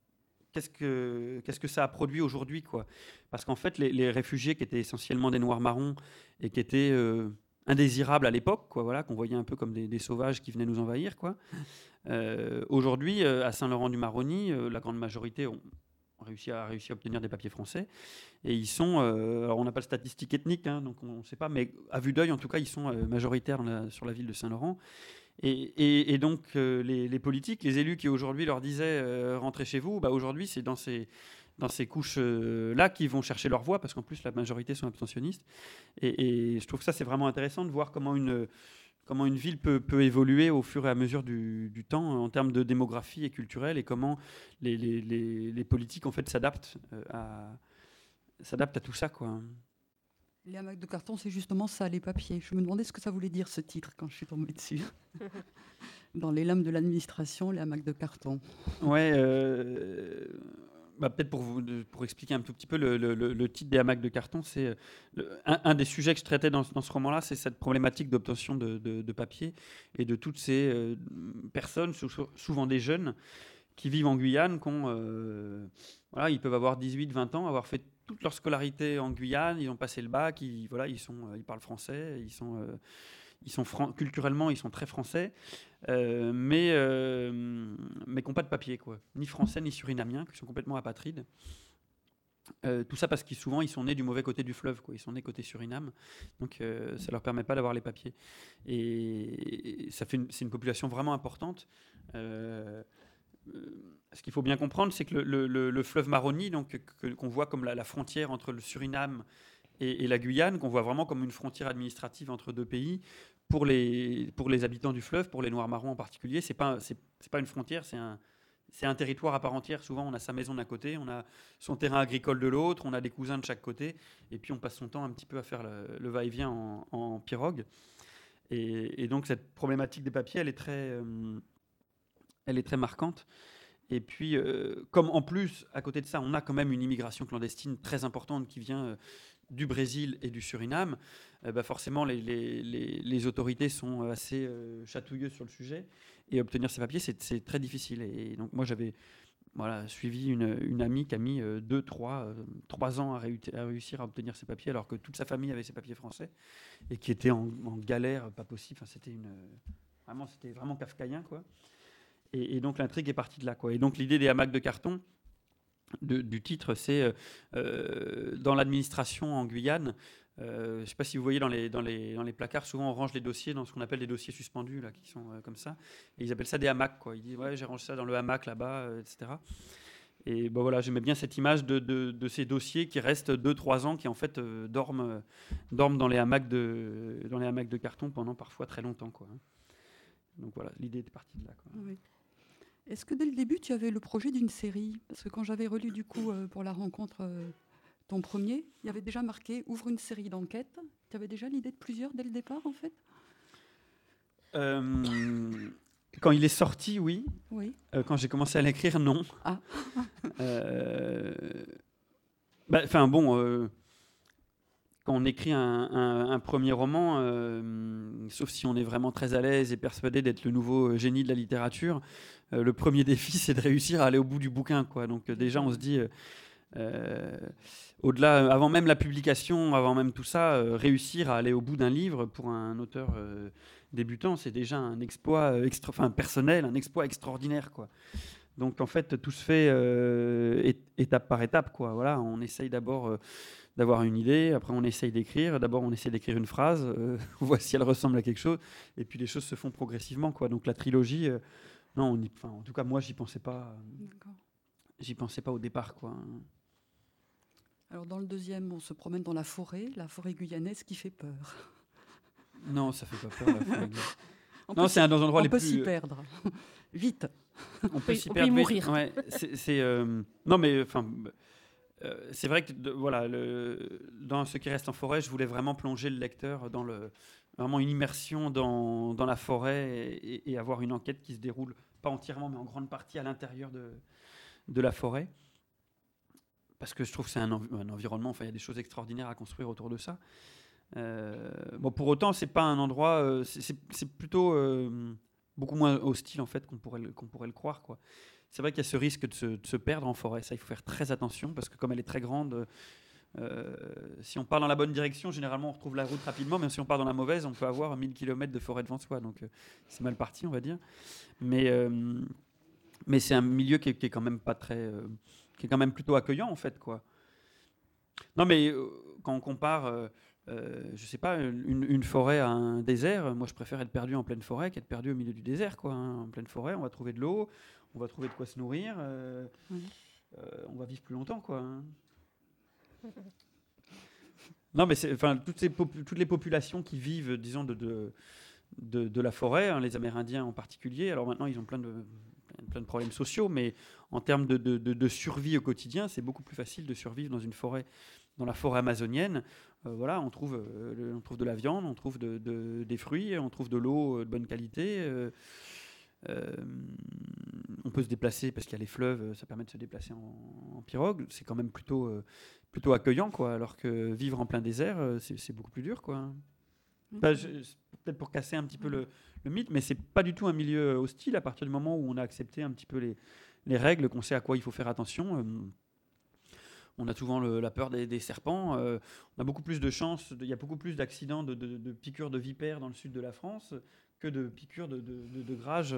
que ça a produit aujourd'hui, quoi. Parce qu'en fait, les réfugiés qui étaient essentiellement des Noirs-Marrons et qui étaient indésirables à l'époque, quoi, qu'on voyait un peu comme des sauvages qui venaient nous envahir, quoi. Aujourd'hui, à Saint-Laurent-du-Maroni, la grande majorité ont réussi à obtenir des papiers français. Et ils sont, alors on n'a pas de statistiques ethniques, hein, donc on ne sait pas, mais à vue d'œil, en tout cas, ils sont majoritaires sur la ville de Saint-Laurent. Et donc, les politiques, les élus qui aujourd'hui leur disaient rentrez chez vous, aujourd'hui, c'est dans ces couches-là qu'ils vont chercher leur voix, parce qu'en plus, la majorité sont abstentionnistes. Et je trouve que ça, c'est vraiment intéressant de voir comment une ville peut évoluer au fur et à mesure du temps en termes de démographie et culturelle, et comment les politiques, en fait, s'adaptent à tout ça, quoi. Les hamacs de carton, c'est justement ça, les papiers. Je me demandais ce que ça voulait dire, ce titre, quand je suis tombée dessus. Dans les lames de l'administration, les hamacs de carton. Ouais, peut-être pour expliquer un tout petit peu le titre des hamacs de carton, c'est un des sujets que je traitais dans ce roman-là, c'est cette problématique d'obtention de papier et de toutes ces personnes, souvent des jeunes, qui vivent en Guyane, ils peuvent avoir 18, 20 ans, avoir fait toute leur scolarité en Guyane, ils ont passé le bac, ils parlent français, culturellement, ils sont très français, mais qui n'ont pas de papier, quoi. Ni français, ni surinamiens, qui sont complètement apatrides. Tout ça parce qu'ils souvent ils sont nés du mauvais côté du fleuve, quoi. Ils sont nés côté Suriname, donc ça leur permet pas d'avoir les papiers. Et c'est une population vraiment importante. Ce qu'il faut bien comprendre, c'est que le fleuve Maroni, donc, qu'on voit comme la frontière entre le Suriname et la Guyane, qu'on voit vraiment comme une frontière administrative entre deux pays, pour les habitants du fleuve, pour les Noirs marrons en particulier, c'est pas une frontière, c'est un territoire à part entière. Souvent, on a sa maison d'un côté, on a son terrain agricole de l'autre, on a des cousins de chaque côté, et puis on passe son temps un petit peu à faire le va-et-vient en pirogue. Et donc, cette problématique des papiers, elle est très marquante. Et puis, comme en plus, à côté de ça, on a quand même une immigration clandestine très importante qui vient du Brésil et du Suriname, forcément, les autorités sont assez chatouilleuses sur le sujet. Et obtenir ces papiers, c'est très difficile. Et donc, moi, j'avais suivi une amie qui a mis 3 ans à réussir à obtenir ses papiers, alors que toute sa famille avait ses papiers français, et qui était en galère, pas possible. Enfin, c'était vraiment kafkaïen, quoi. Et donc l'intrigue est partie de là, quoi. Et donc l'idée des hamacs de carton, du titre, c'est dans l'administration en Guyane. Je ne sais pas si vous voyez dans les placards, souvent on range les dossiers dans ce qu'on appelle des dossiers suspendus, là, qui sont comme ça. Et ils appellent ça des hamacs, quoi. Ils disent ouais, j'ai rangé ça dans le hamac là-bas, etc. Et j'aimais bien cette image de ces dossiers qui restent 2-3 ans, qui en fait dorment dans les hamacs de carton pendant parfois très longtemps, quoi. Donc voilà, l'idée était partie de là, quoi. Oui. Est-ce que dès le début, tu avais le projet d'une série ? Parce que quand j'avais relu du coup pour la rencontre ton premier, il y avait déjà marqué « Ouvre une série d'enquêtes ». Tu avais déjà l'idée de plusieurs dès le départ, en fait ? Quand il est sorti, oui. Oui. Quand j'ai commencé à l'écrire, non. Ah. Quand on écrit un premier roman, sauf si on est vraiment très à l'aise et persuadé d'être le nouveau génie de la littérature, le premier défi, c'est de réussir à aller au bout du bouquin, quoi. Donc déjà, on se dit, au-delà, avant même la publication, avant même tout ça, réussir à aller au bout d'un livre pour un auteur débutant, c'est déjà un exploit personnel, un exploit extraordinaire, quoi. Donc en fait, tout se fait étape par étape, quoi. Voilà, on essaye d'abord d'avoir une idée, après on essaye d'écrire. D'abord, on essaie d'écrire une phrase, on voit si elle ressemble à quelque chose, et puis les choses se font progressivement, quoi. Donc la trilogie, non, en tout cas moi, j'y pensais pas. D'accord. J'y pensais pas au départ, quoi. Alors dans le deuxième, on se promène dans la forêt guyanaise qui fait peur. Non, ça fait pas peur, la forêt guyanaise. Non, c'est dans un endroit les plus. On peut s'y perdre. Vite. On peut s'y y perdre. mourir. Ouais, non, mais enfin. C'est vrai que dans Ce qui reste en forêt, je voulais vraiment plonger le lecteur dans vraiment une immersion dans la forêt et avoir une enquête qui se déroule, pas entièrement, mais en grande partie à l'intérieur de la forêt. Parce que je trouve que c'est un environnement, il y a des choses extraordinaires à construire autour de ça. Pour autant, c'est pas un endroit, c'est plutôt beaucoup moins hostile en fait qu'on pourrait le croire, quoi. C'est vrai qu'il y a ce risque de se perdre en forêt. Ça, il faut faire très attention parce que comme elle est très grande, si on part dans la bonne direction, généralement on retrouve la route rapidement, mais si on part dans la mauvaise, on peut avoir 1000 km de forêt devant soi. Donc c'est mal parti, on va dire. Mais c'est un milieu qui est quand même pas très qui est quand même plutôt accueillant en fait, quoi. Non, mais quand on compare, je sais pas, une forêt à un désert, moi je préfère être perdu en pleine forêt qu'être perdu au milieu du désert, quoi. Hein. En pleine forêt, on va trouver de l'eau, on va trouver de quoi se nourrir, on va vivre plus longtemps, quoi. Hein. Non, mais toutes les populations qui vivent, disons, de la forêt, hein, les Amérindiens en particulier. Alors maintenant, ils ont plein de problèmes sociaux, mais en termes de survie au quotidien, c'est beaucoup plus facile de survivre dans une forêt, dans la forêt amazonienne. Voilà, on trouve de la viande, on trouve des fruits, on trouve de l'eau de bonne qualité. On peut se déplacer parce qu'il y a les fleuves, ça permet de se déplacer en pirogue. C'est quand même plutôt accueillant, quoi. Alors que vivre en plein désert, c'est beaucoup plus dur, quoi. Peut-être pour casser un petit peu le mythe, mais c'est pas du tout un milieu hostile à partir du moment où on a accepté un petit peu les règles, qu'on sait à quoi il faut faire attention. On a souvent la peur des serpents. On a beaucoup plus de chances, il y a beaucoup plus d'accidents de piqûres de vipères dans le sud de la France que de piqûres de grage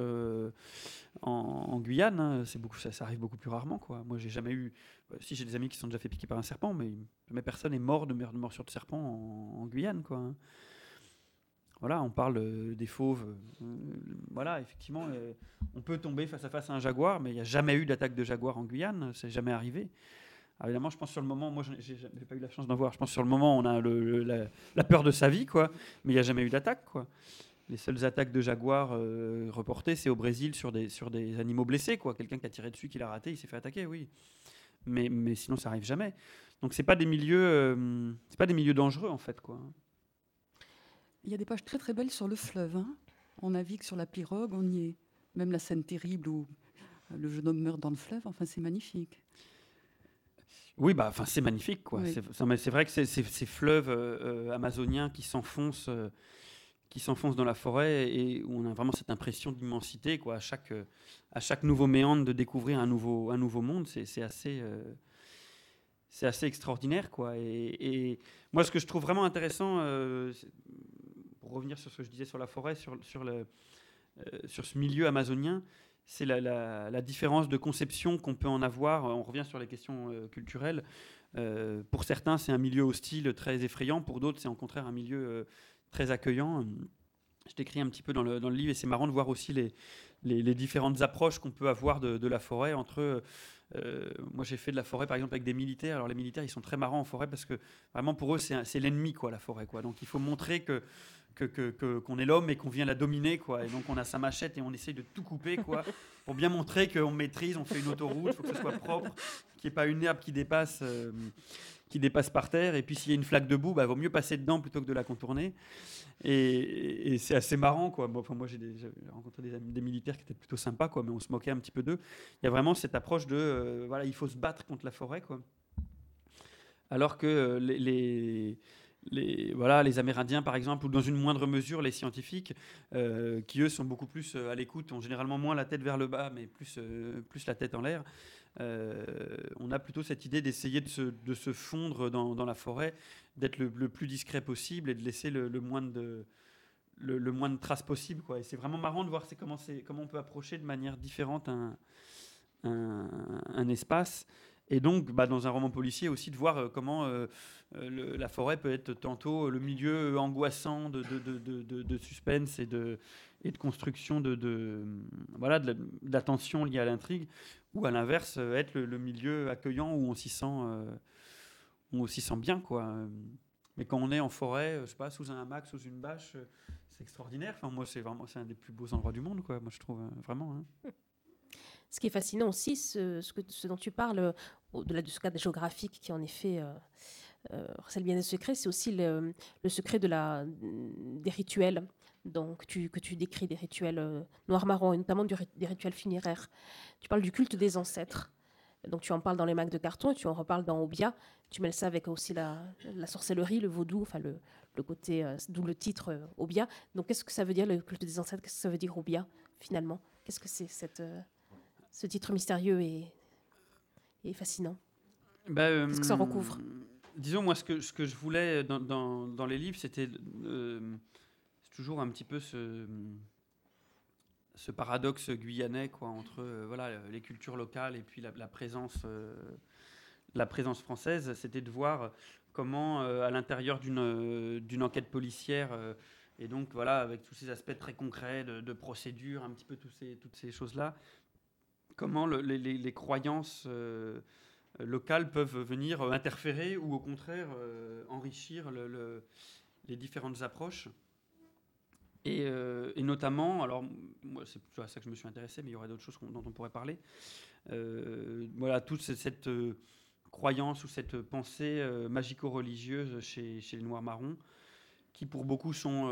en Guyane. Hein. Ça arrive beaucoup plus rarement, quoi. Moi, j'ai jamais eu... Si, j'ai des amis qui se sont déjà fait piquer par un serpent, mais jamais personne n'est mort de morsure de serpent en Guyane, quoi. Hein. Voilà, on parle des fauves. Voilà, effectivement, on peut tomber face à face à un jaguar, mais il n'y a jamais eu d'attaque de jaguar en Guyane. C'est jamais arrivé. Alors évidemment, je pense sur le moment, moi, j'ai pas eu la chance d'en voir. Je pense sur le moment, on a la peur de sa vie, quoi. Mais il n'y a jamais eu d'attaque, quoi. Les seules attaques de jaguar reportées, c'est au Brésil sur des animaux blessés, quoi. Quelqu'un qui a tiré dessus, qui l'a raté, il s'est fait attaquer, oui. Mais sinon, ça arrive jamais. Donc, c'est pas des milieux dangereux, en fait, quoi. Il y a des pages très très belles sur le fleuve. Hein. On navigue sur la pirogue, on y est. Même la scène terrible où le jeune homme meurt dans le fleuve. Enfin, c'est magnifique. Oui, c'est magnifique, quoi. Oui. C'est vrai que ces fleuves amazoniens qui s'enfoncent dans la forêt et où on a vraiment cette impression d'immensité, quoi. À chaque nouveau méandre de découvrir un nouveau monde, c'est assez extraordinaire, quoi. Et moi, ce que je trouve vraiment intéressant, pour revenir sur ce que je disais sur la forêt, sur ce milieu amazonien, c'est la différence de conception qu'on peut en avoir. On revient sur les questions culturelles. Pour certains, c'est un milieu hostile, très effrayant. Pour d'autres, c'est au contraire un milieu très accueillant. Je décris un petit peu dans le livre, et c'est marrant de voir aussi les différentes approches qu'on peut avoir de la forêt entre... moi, j'ai fait de la forêt, par exemple, avec des militaires. Alors, les militaires, ils sont très marrants en forêt parce que, vraiment, pour eux, c'est l'ennemi, quoi, la forêt, quoi. Donc, il faut montrer qu'on est l'homme et qu'on vient la dominer, quoi. Et donc, on a sa machette et on essaye de tout couper, quoi, pour bien montrer qu'on maîtrise, on fait une autoroute, il faut que ce soit propre, qu'il n'y ait pas une herbe qui dépasse par terre. Et puis, s'il y a une flaque de boue, vaut mieux passer dedans plutôt que de la contourner. Et c'est assez marrant, quoi. Bon, moi, j'ai rencontré des militaires qui étaient plutôt sympas, quoi, mais on se moquait un petit peu d'eux. Il y a vraiment cette approche de voilà, il faut se battre contre la forêt, quoi. Alors que les Amérindiens, par exemple, ou dans une moindre mesure les scientifiques, qui eux sont beaucoup plus à l'écoute, ont généralement moins la tête vers le bas, mais plus la tête en l'air. On a plutôt cette idée d'essayer de se fondre dans la forêt, d'être le plus discret possible et de laisser le moins de traces possible, quoi. Et c'est vraiment marrant de voir comment on peut approcher de manière différente un espace. Et donc, dans un roman policier aussi, de voir comment la forêt peut être tantôt le milieu angoissant de suspense et de construction de la tension liée à l'intrigue, ou à l'inverse, être le milieu accueillant où on s'y sent bien, quoi. Mais quand on est en forêt, je sais pas, sous un hamac, sous une bâche, c'est extraordinaire. Enfin, moi, c'est un des plus beaux endroits du monde, quoi. Moi, je trouve vraiment. Hein. Ce qui est fascinant aussi, ce dont tu parles, au-delà du cadre géographique qui en effet recèle bien des secrets, c'est aussi le secret des rituels. Donc, que tu décris, des rituels noirs-marrons, et notamment des rituels funéraires. Tu parles du culte des ancêtres. Donc, tu en parles dans les Macs de carton et tu en reparles dans Obia. Tu mêles ça avec aussi la sorcellerie, le vaudou, enfin le côté, d'où le titre Obia. Donc, qu'est-ce que ça veut dire, le culte des ancêtres? Qu'est-ce que ça veut dire, Obia, finalement? Qu'est-ce que c'est ce titre mystérieux et fascinant? Qu'est-ce que ça recouvre? Disons, moi, ce que je voulais dans les livres, c'était toujours un petit peu ce paradoxe guyanais, quoi, entre les cultures locales et puis la présence française, c'était de voir comment, à l'intérieur d'une enquête policière, et donc avec tous ces aspects très concrets de procédure, un petit peu toutes ces choses-là, comment les croyances locales peuvent venir interférer ou au contraire enrichir les différentes approches. Et notamment, alors moi c'est plutôt à ça que je me suis intéressé, mais il y aurait d'autres choses dont on pourrait parler. Toute cette croyance ou cette pensée magico-religieuse chez les Noirs marrons, qui pour beaucoup sont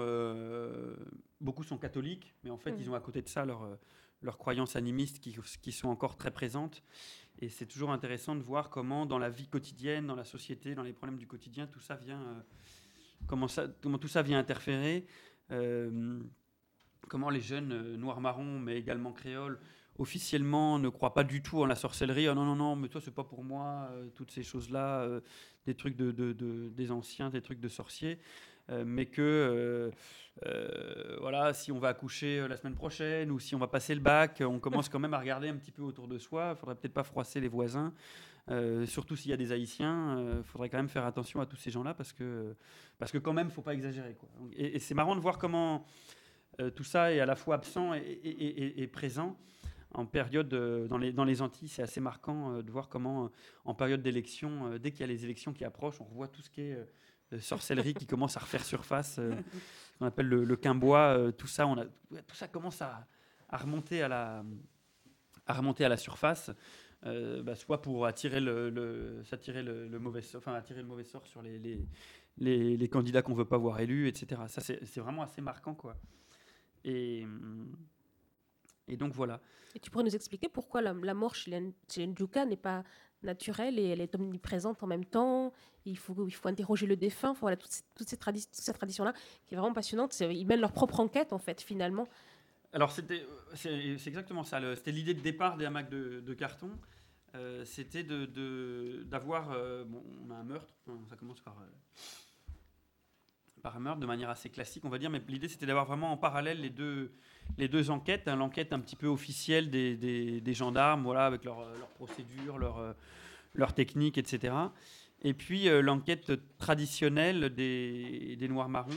catholiques, mais en fait ils ont à côté de ça leurs croyances animistes qui sont encore très présentes. Et c'est toujours intéressant de voir comment dans la vie quotidienne, dans la société, dans les problèmes du quotidien, tout ça vient, comment tout ça vient interférer. Comment les jeunes noirs marrons, mais également créoles, officiellement ne croient pas du tout en la sorcellerie. Oh non, mais toi c'est pas pour moi, toutes ces choses-là, des trucs des anciens, des trucs de sorciers, mais que si on va accoucher la semaine prochaine ou si on va passer le bac, on commence quand même à regarder un petit peu autour de soi. Il faudrait peut-être pas froisser les voisins, surtout s'il y a des Haïtiens. Il faudrait quand même faire attention à tous ces gens-là parce que quand même, faut pas exagérer, quoi. Et c'est marrant de voir comment tout ça est à la fois absent et présent. En période, dans les Antilles, c'est assez marquant de voir comment, en période d'élection, dès qu'il y a les élections qui approchent, on revoit tout ce qui est sorcellerie qui commence à refaire surface, ce qu'on appelle le quimbois, tout ça commence à remonter à la surface, soit pour attirer le mauvais sort sur les candidats qu'on veut pas voir élus, etc. Ça, c'est vraiment assez marquant, quoi. Et donc voilà. Et tu pourrais nous expliquer pourquoi la mort chez les Ndjuka n'est pas naturelle et elle est omniprésente en même temps. Il faut interroger le défunt. Toute cette tradition-là qui est vraiment passionnante. Ils mènent leur propre enquête, en fait, finalement. Alors, c'est exactement ça. C'était l'idée de départ des hamacs de carton. C'était d'avoir... on a un meurtre. Ça commence par un meurtre de manière assez classique, on va dire. Mais l'idée, c'était d'avoir vraiment en parallèle les deux enquêtes, l'enquête un petit peu officielle des gendarmes, avec leur procédure, leur technique, etc. Et puis l'enquête traditionnelle des Noirs marrons.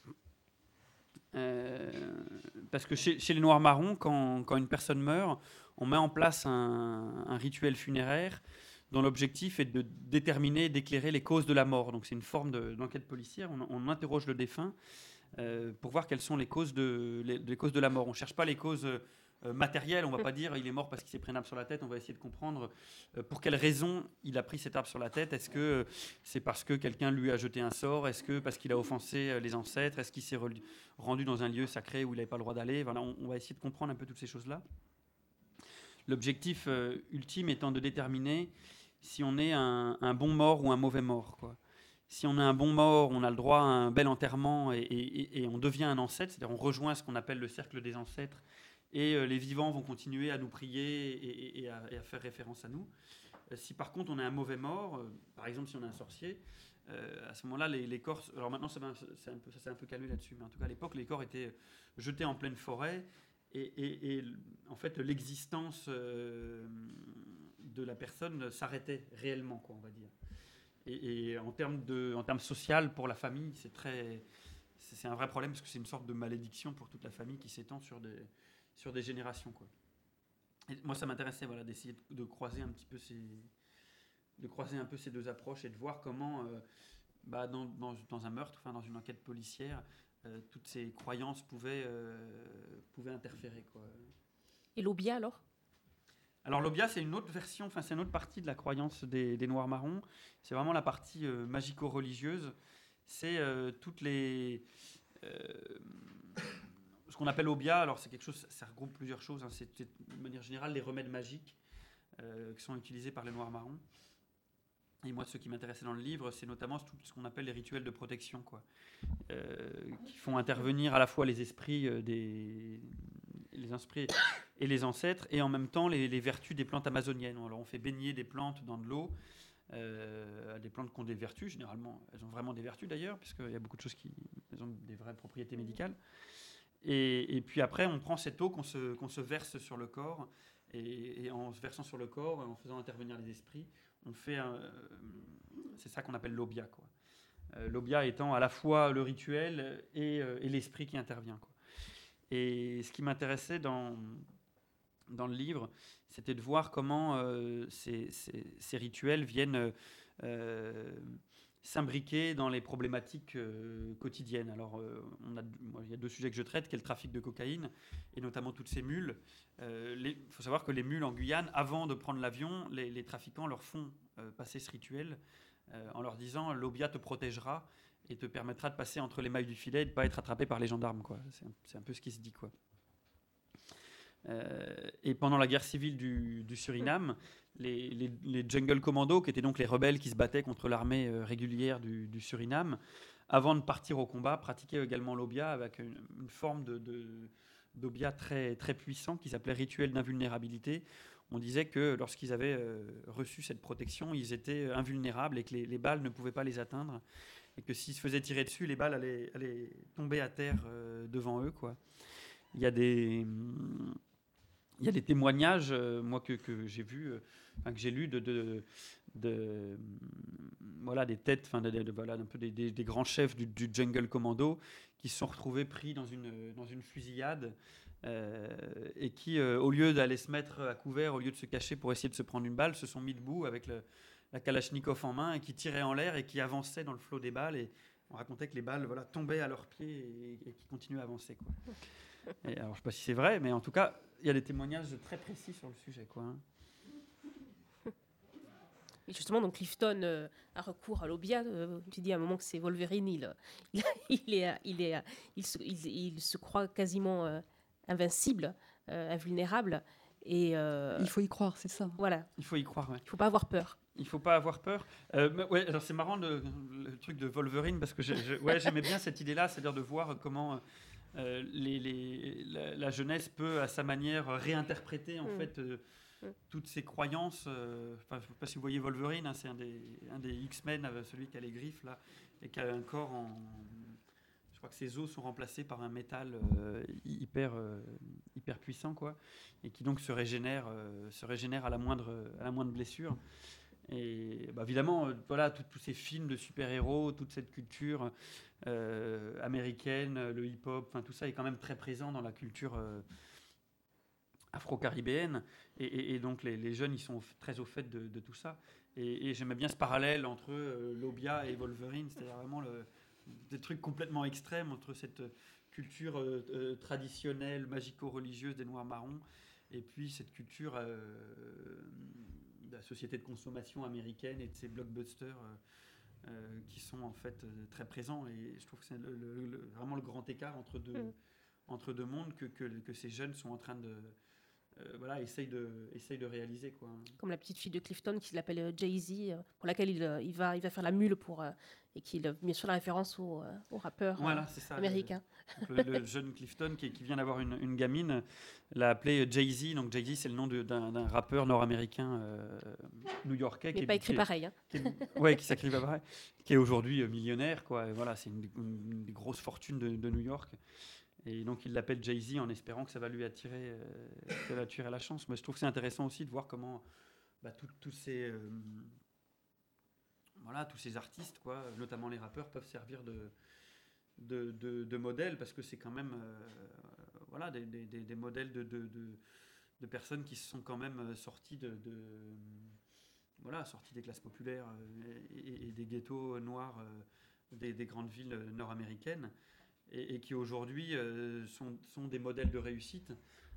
Parce que chez les Noirs marrons, quand une personne meurt, on met en place un rituel funéraire dont l'objectif est de déterminer et d'éclairer les causes de la mort. Donc c'est une forme d'enquête policière. On interroge le défunt pour voir quelles sont les causes de la mort. On ne cherche pas les causes matérielles. On ne va pas dire il est mort parce qu'il s'est pris un arbre sur la tête. On va essayer de comprendre pour quelle raison il a pris cet arbre sur la tête. Est-ce que c'est parce que quelqu'un lui a jeté un sort? Est-ce que parce qu'il a offensé les ancêtres? Est-ce qu'il s'est rendu dans un lieu sacré où il n'avait pas le droit d'aller? Voilà, on va essayer de comprendre un peu toutes ces choses-là. L'objectif ultime étant de déterminer si on est un bon mort ou un mauvais mort, quoi. Si on est un bon mort, on a le droit à un bel enterrement et on devient un ancêtre, c'est-à-dire on rejoint ce qu'on appelle le cercle des ancêtres et les vivants vont continuer à nous prier et à faire référence à nous. Si par contre on est un mauvais mort, par exemple si on est un sorcier, à ce moment-là les corps... Alors maintenant ça s'est un peu calmé là-dessus, mais en tout cas à l'époque les corps étaient jetés en pleine forêt et en fait l'existence... de la personne s'arrêtait réellement, quoi, on va dire. Et en termes social, pour la famille, c'est un vrai problème parce que c'est une sorte de malédiction pour toute la famille qui s'étend sur des générations, quoi. Et moi, ça m'intéressait, d'essayer de croiser un peu ces deux approches et de voir comment, dans un meurtre, dans une enquête policière, toutes ces croyances pouvaient interférer, quoi. Et l'obia, alors ? Alors l'obia, c'est une autre version, c'est une autre partie de la croyance des Noirs marrons. C'est vraiment la partie magico-religieuse. C'est toutes les... ce qu'on appelle obia, alors c'est quelque chose, ça regroupe plusieurs choses. C'est de manière générale les remèdes magiques qui sont utilisés par les Noirs marrons. Et moi, ce qui m'intéressait dans le livre, c'est notamment tout ce qu'on appelle les rituels de protection, quoi, qui font intervenir à la fois les esprits et les ancêtres, et en même temps les vertus des plantes amazoniennes. Alors on fait baigner des plantes dans de l'eau, des plantes qui ont des vertus, généralement elles ont vraiment des vertus d'ailleurs, puisqu'il y a beaucoup de choses qui ont des vraies propriétés médicales. Et puis après, on prend cette eau qu'on se verse sur le corps, et en se versant sur le corps, en faisant intervenir les esprits, on fait c'est ça qu'on appelle l'obia, quoi. L'obia étant à la fois le rituel et l'esprit qui intervient, quoi. Et ce qui m'intéressait dans le livre, c'était de voir comment ces rituels viennent s'imbriquer dans les problématiques quotidiennes. Alors, il y a 2 sujets que je traite, qui est le trafic de cocaïne, et notamment toutes ces mules. Il faut savoir que les mules en Guyane, avant de prendre l'avion, les trafiquants leur font passer ce rituel en leur disant « l'obia te protégera et te permettra de passer entre les mailles du filet et de ne pas être attrapé par les gendarmes ». C'est un peu ce qui se dit, quoi. Et pendant la guerre civile du Suriname, les Jungle Commandos, qui étaient donc les rebelles qui se battaient contre l'armée régulière du Suriname, avant de partir au combat, pratiquaient également l'obia avec une forme d'obia très, très puissant qui s'appelait rituel d'invulnérabilité. On disait que lorsqu'ils avaient reçu cette protection, ils étaient invulnérables et que les balles ne pouvaient pas les atteindre, et que s'ils se faisaient tirer dessus, les balles allaient tomber à terre devant eux, quoi. Il y a des témoignages, moi, que j'ai vus, que j'ai lus voilà, des têtes, voilà, un peu des grands chefs du Jungle Commando qui se sont retrouvés pris dans une fusillade et qui, au lieu d'aller se mettre à couvert, au lieu de se cacher pour essayer de se prendre une balle, se sont mis debout avec la Kalachnikov en main et qui tiraient en l'air et qui avançaient dans le flot des balles. Et on racontait que les balles, voilà, tombaient à leurs pieds et qui continuaient à avancer, quoi. Et alors, je ne sais pas si c'est vrai, mais en tout cas, il y a des témoignages très précis sur le sujet, quoi. Et justement, donc Clifton a recours à l'obia. Tu dis à un moment que c'est Wolverine, il se croit quasiment invincible, invulnérable. Et il faut y croire, c'est ça. Voilà. Il faut y croire, ouais. Il ne faut pas avoir peur. Il ne faut pas avoir peur. Ouais, alors c'est marrant le truc de Wolverine, parce que j'aimais bien cette idée-là, c'est-à-dire de voir comment la jeunesse peut, à sa manière, réinterpréter en fait toutes ces croyances. Je ne sais pas si vous voyez Wolverine, hein, c'est un des X-Men, celui qui a les griffes là, et qui a un corps je crois que ses os sont remplacés par un métal hyper puissant, quoi, et qui donc se régénère à la moindre blessure. Et évidemment, voilà, tous ces films de super-héros, toute cette culture américaine, le hip-hop, tout ça est quand même très présent dans la culture afro-caribéenne. Et donc les jeunes, ils sont très au fait de tout ça. Et j'aimais bien ce parallèle entre l'obia et Wolverine, c'est-à-dire vraiment des trucs complètement extrêmes entre cette culture traditionnelle, magico-religieuse des Noirs marrons, et puis cette culture de la société de consommation américaine et de ces blockbusters qui sont en fait très présents. Et je trouve que c'est vraiment le grand écart entre deux mondes que ces jeunes sont en train de essayent de réaliser, quoi. Comme la petite fille de Clifton qui l'appelle Jay-Z, pour laquelle il va faire la mule et qui bien sûr la référence au rappeur c'est ça, américain. Le jeune Clifton qui vient d'avoir une gamine l'a appelé Jay-Z. Donc Jay-Z, c'est le nom d'un rappeur nord-américain new-yorkais. Mais pas écrit pareil. Hein. Qui s'écrit pas pareil. Qui est aujourd'hui millionnaire, quoi. Et voilà, c'est une des grosses fortunes de New York. Et donc il l'appelle Jay-Z en espérant que ça va lui attirer la chance. Mais je trouve que c'est intéressant aussi de voir comment tous ces artistes, quoi, notamment les rappeurs, peuvent servir de modèles, parce que c'est quand même des modèles de personnes qui se sont quand même sorties sorties des classes populaires et des ghettos noirs des grandes villes nord-américaines. Et qui aujourd'hui sont des modèles de réussite.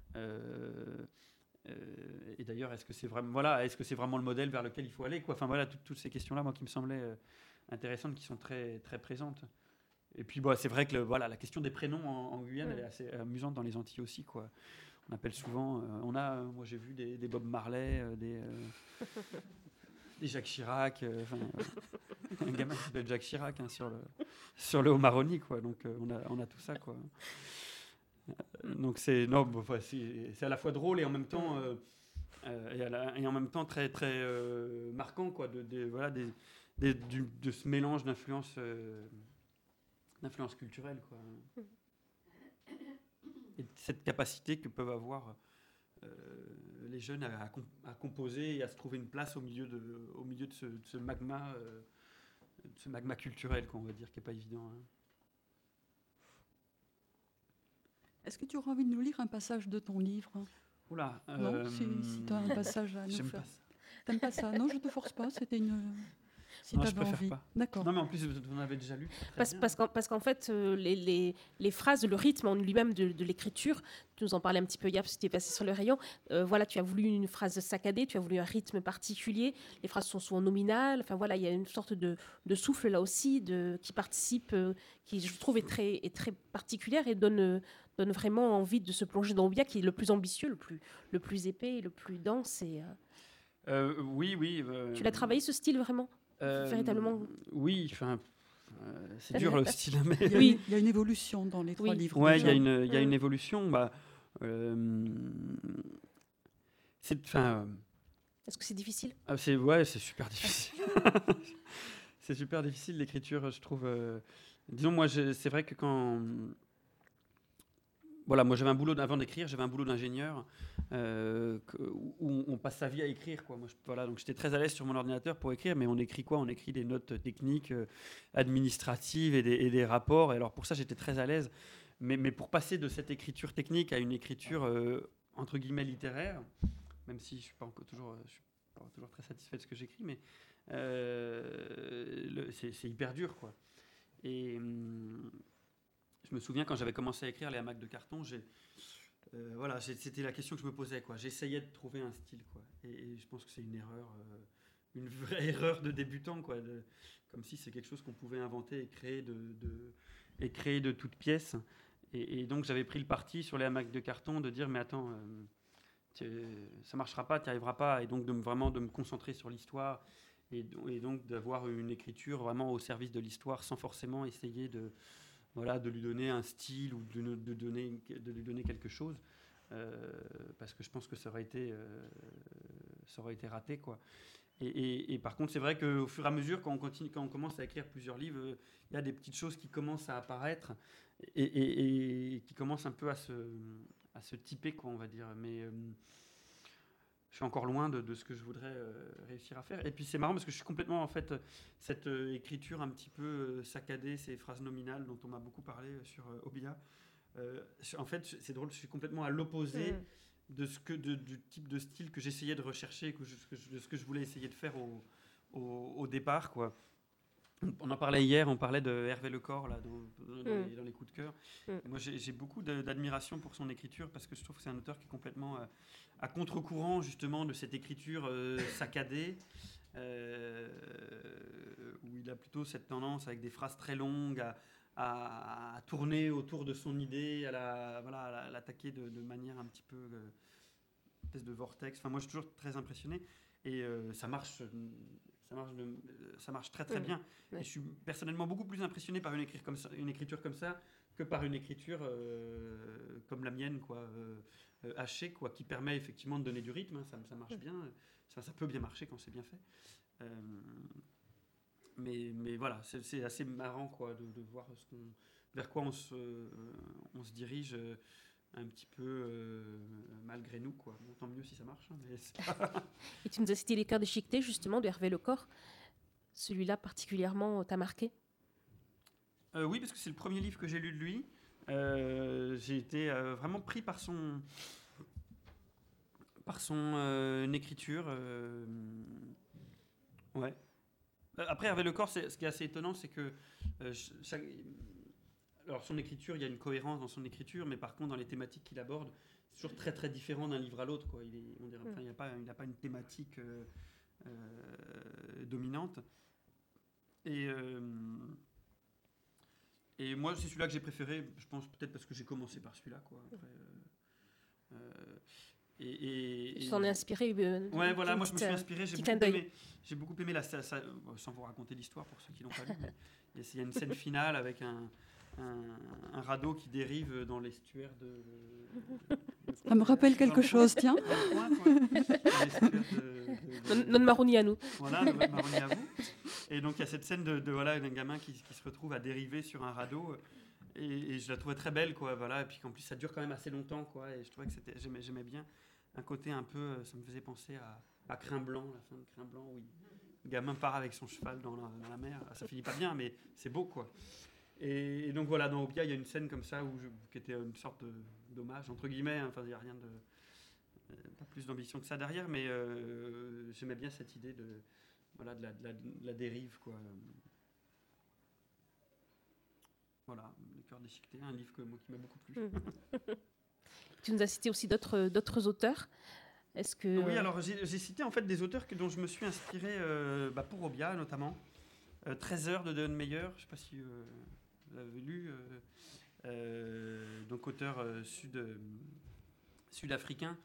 Et d'ailleurs, est-ce que c'est vraiment le modèle vers lequel il faut aller, quoi. Enfin voilà, toutes ces questions-là, moi, qui me semblaient intéressantes, qui sont très très présentes. Et puis c'est vrai que la question des prénoms en Guyane, elle est assez amusante dans les Antilles aussi, quoi. On appelle souvent, moi j'ai vu des Bob Marley, des Jacques Chirac, un gamin qui s'appelle Jacques Chirac, hein, sur le Haut-Maroni, quoi. Donc on a tout ça, quoi. Donc c'est à la fois drôle et en même temps et en même temps très très marquant, quoi, de ce mélange d'influences culturelles, quoi. cette capacité que peuvent avoir les jeunes à composer et à se trouver une place au milieu de ce magma culturel, on va dire, qui n'est pas évident. Hein. Est-ce que tu auras envie de nous lire un passage de ton livre? Oula, Non, si tu as un passage à nous j'aime faire. pas ça. T'aimes pas ça? Non, je te force pas, c'était une... Si Non, tu je avais préfère envie. pas. D'accord. Non, mais en plus, vous en avez déjà lu. Très bien. Parce qu'en fait, les phrases, le rythme en lui-même de l'écriture, tu nous en parlais un petit peu hier parce que tu es passé sur le rayon. Voilà, tu as voulu une phrase saccadée, tu as voulu un rythme particulier. Les phrases sont souvent nominales. Enfin voilà, il y a une sorte de souffle là aussi qui participe, qui je trouve est très particulière et donne vraiment envie de se plonger dans Obia, qui est le plus ambitieux, le plus épais, le plus dense. Oui. Tu l'as travaillé ce style vraiment? Véritablement. Oui, enfin, c'est dur le style, mais Oui. Il y a une évolution dans les 3 livres. ouais, il déjà. y a une évolution. Est-ce que c'est difficile? C'est super difficile. C'est super difficile l'écriture, je trouve. Disons, moi, c'est vrai que moi j'avais un boulot avant d'écrire, j'avais un boulot d'ingénieur où on passe sa vie à écrire, quoi. Moi, donc j'étais très à l'aise sur mon ordinateur pour écrire, mais on écrit quoi? On écrit des notes techniques, administratives et des rapports. Et alors pour ça, j'étais très à l'aise. Mais pour passer de cette écriture technique à une écriture entre guillemets littéraire, même si je suis pas toujours très satisfait de ce que j'écris, mais c'est hyper dur, quoi. Et je me souviens quand j'avais commencé à écrire les hamacs de carton, c'était la question que je me posais, quoi. J'essayais de trouver un style, quoi. Et je pense que c'est une erreur, une vraie erreur de débutant, quoi. Comme si c'est quelque chose qu'on pouvait inventer et créer de toutes pièces. Et donc j'avais pris le parti sur les hamacs de carton de dire mais attends, ça marchera pas, tu n'y arriveras pas, et donc de me concentrer sur l'histoire et donc d'avoir une écriture vraiment au service de l'histoire sans forcément essayer de lui donner un style ou de lui donner quelque chose, parce que je pense que ça aurait été raté, quoi. Et par contre, c'est vrai qu'au fur et à mesure, quand on commence à écrire plusieurs livres, il y a des petites choses qui commencent à apparaître et qui commencent un peu à se typer, quoi, on va dire. Mais je suis encore loin de ce que je voudrais réussir à faire. Et puis c'est marrant parce que je suis complètement, en fait, cette écriture un petit peu saccadée, ces phrases nominales dont on m'a beaucoup parlé sur Obia. En fait, c'est drôle, je suis complètement à l'opposé du type de style que j'essayais de rechercher, de ce que je voulais essayer de faire au départ, quoi. On en parlait hier, on parlait de Hervé Lecor là, dans les coups de cœur. Moi, j'ai beaucoup d'admiration pour son écriture parce que je trouve que c'est un auteur qui est complètement à contre-courant justement de cette écriture saccadée, où il a plutôt cette tendance avec des phrases très longues à tourner autour de son idée, à l'attaquer de manière un petit peu une espèce de vortex. Enfin, moi, je suis toujours très impressionné et ça marche très très bien. Et je suis personnellement beaucoup plus impressionné par une écriture comme ça que par une écriture comme la mienne, quoi, hachée, quoi, qui permet effectivement de donner du rythme. Hein, ça marche bien. Ça peut bien marcher quand c'est bien fait. Mais voilà, c'est assez marrant, quoi, de voir vers quoi on se dirige un petit peu malgré nous, quoi. Bon, tant mieux si ça marche. Hein, mais Et tu nous as cité Les Cœurs déchiquetés, justement, de Hervé Lecor. Celui-là particulièrement t'a marqué? Oui, parce que c'est le premier livre que j'ai lu de lui. J'ai été vraiment pris par son écriture. Ouais. Après, Hervé Lecor, ce qui est assez étonnant, c'est que alors son écriture, il y a une cohérence dans son écriture, mais par contre, dans les thématiques qu'il aborde, c'est toujours très très différent d'un livre à l'autre, quoi. Il n'a pas une thématique dominante. Et moi, c'est celui-là que j'ai préféré, je pense peut-être parce que j'ai commencé par celui-là, quoi. Après, tu t'en es inspiré? Ouais, voilà, moi je me suis inspiré, j'ai beaucoup aimé sans vous raconter l'histoire pour ceux qui l'ont pas lu, mais il y a une scène finale avec un radeau qui dérive dans l'estuaire de... Ça me rappelle quelque chose, tiens. Notre Maroni à nous. Voilà, notre Maroni à vous. Et donc il y a cette scène d'un gamin qui se retrouve à dériver sur un radeau et je la trouvais très belle, quoi. Voilà. Et puis qu'en plus, ça dure quand même assez longtemps, quoi. Et je trouvais que j'aimais bien un côté un peu. Ça me faisait penser à Crin Blanc, la fin de Crin Blanc, où le gamin part avec son cheval dans la mer. Ça finit pas bien, mais c'est beau, quoi. Et donc voilà, dans Obia, il y a une scène comme ça qui était une sorte d'hommage, entre guillemets. Enfin, il n'y a rien de. Pas plus d'ambition que ça derrière, mais j'aimais bien cette idée de la dérive, quoi. Voilà, Le cœur déchiqueté, un livre qui m'a beaucoup plu. Tu nous as cité aussi d'autres auteurs. Est-ce que... Oui, alors j'ai cité en fait des auteurs dont je me suis inspiré pour Obia notamment. 13 heures de Don Meyer, je ne sais pas si vous l'avez lu, donc auteur sud-africain.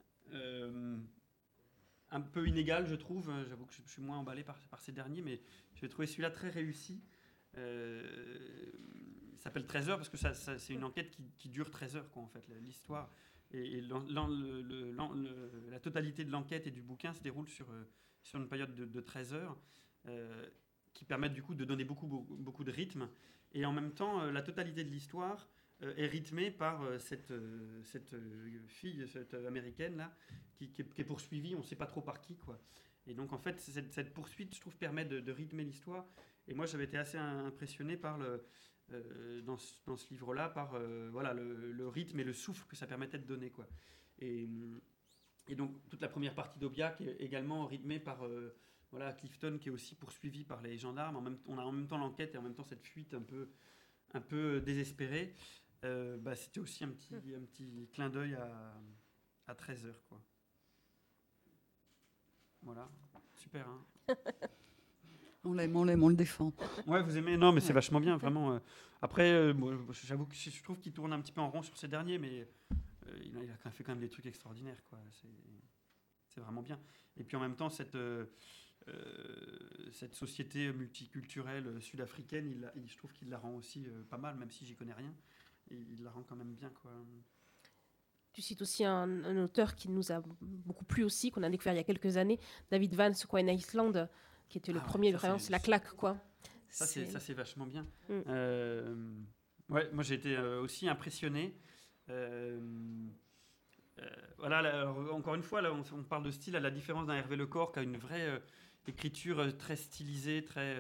Un peu inégal, je trouve. J'avoue que je suis moins emballé par ces derniers, mais j'ai trouvé celui-là très réussi. Il s'appelle 13 heures parce que c'est une enquête qui dure 13 heures, quoi, en fait. L'histoire et la totalité de l'enquête et du bouquin se déroule sur une période de 13 heures qui permettent du coup de donner beaucoup de rythme. Et en même temps, la totalité de l'histoire est rythmée par cette fille, cette américaine là, qui est poursuivie, on ne sait pas trop par qui, quoi. Et donc en fait, cette poursuite, je trouve, permet de rythmer l'histoire. Et moi, j'avais été assez impressionné par dans ce livre-là, par le rythme et le souffle que ça permettait de donner, quoi. Et donc toute la première partie d'Obia qui est également rythmée par Clifton, qui est aussi poursuivi par les gendarmes. On a en même temps l'enquête et en même temps cette fuite un peu désespérée. C'était aussi un petit clin d'œil à 13 heures, quoi. Voilà, super, hein. On l'aime, on le défend. Ouais, vous aimez? Non, mais c'est vachement bien, vraiment. Après, j'avoue que je trouve qu'il tourne un petit peu en rond sur ces derniers, mais il a fait quand même des trucs extraordinaires, quoi. C'est vraiment bien. Et puis en même temps, cette société multiculturelle sud-africaine, je trouve qu'il la rend aussi pas mal, même si j'y connais rien. Et il la rend quand même bien, quoi. Tu cites aussi un auteur qui nous a beaucoup plu aussi, qu'on a découvert il y a quelques années, David Vance, Queen Island, qui était le premier, vraiment, c'est la claque, quoi. Ça, c'est vachement bien. Moi, j'ai été aussi impressionné. Alors, encore une fois, là, on parle de style, à la différence d'un Hervé Lecor, qui a une vraie écriture très stylisée, très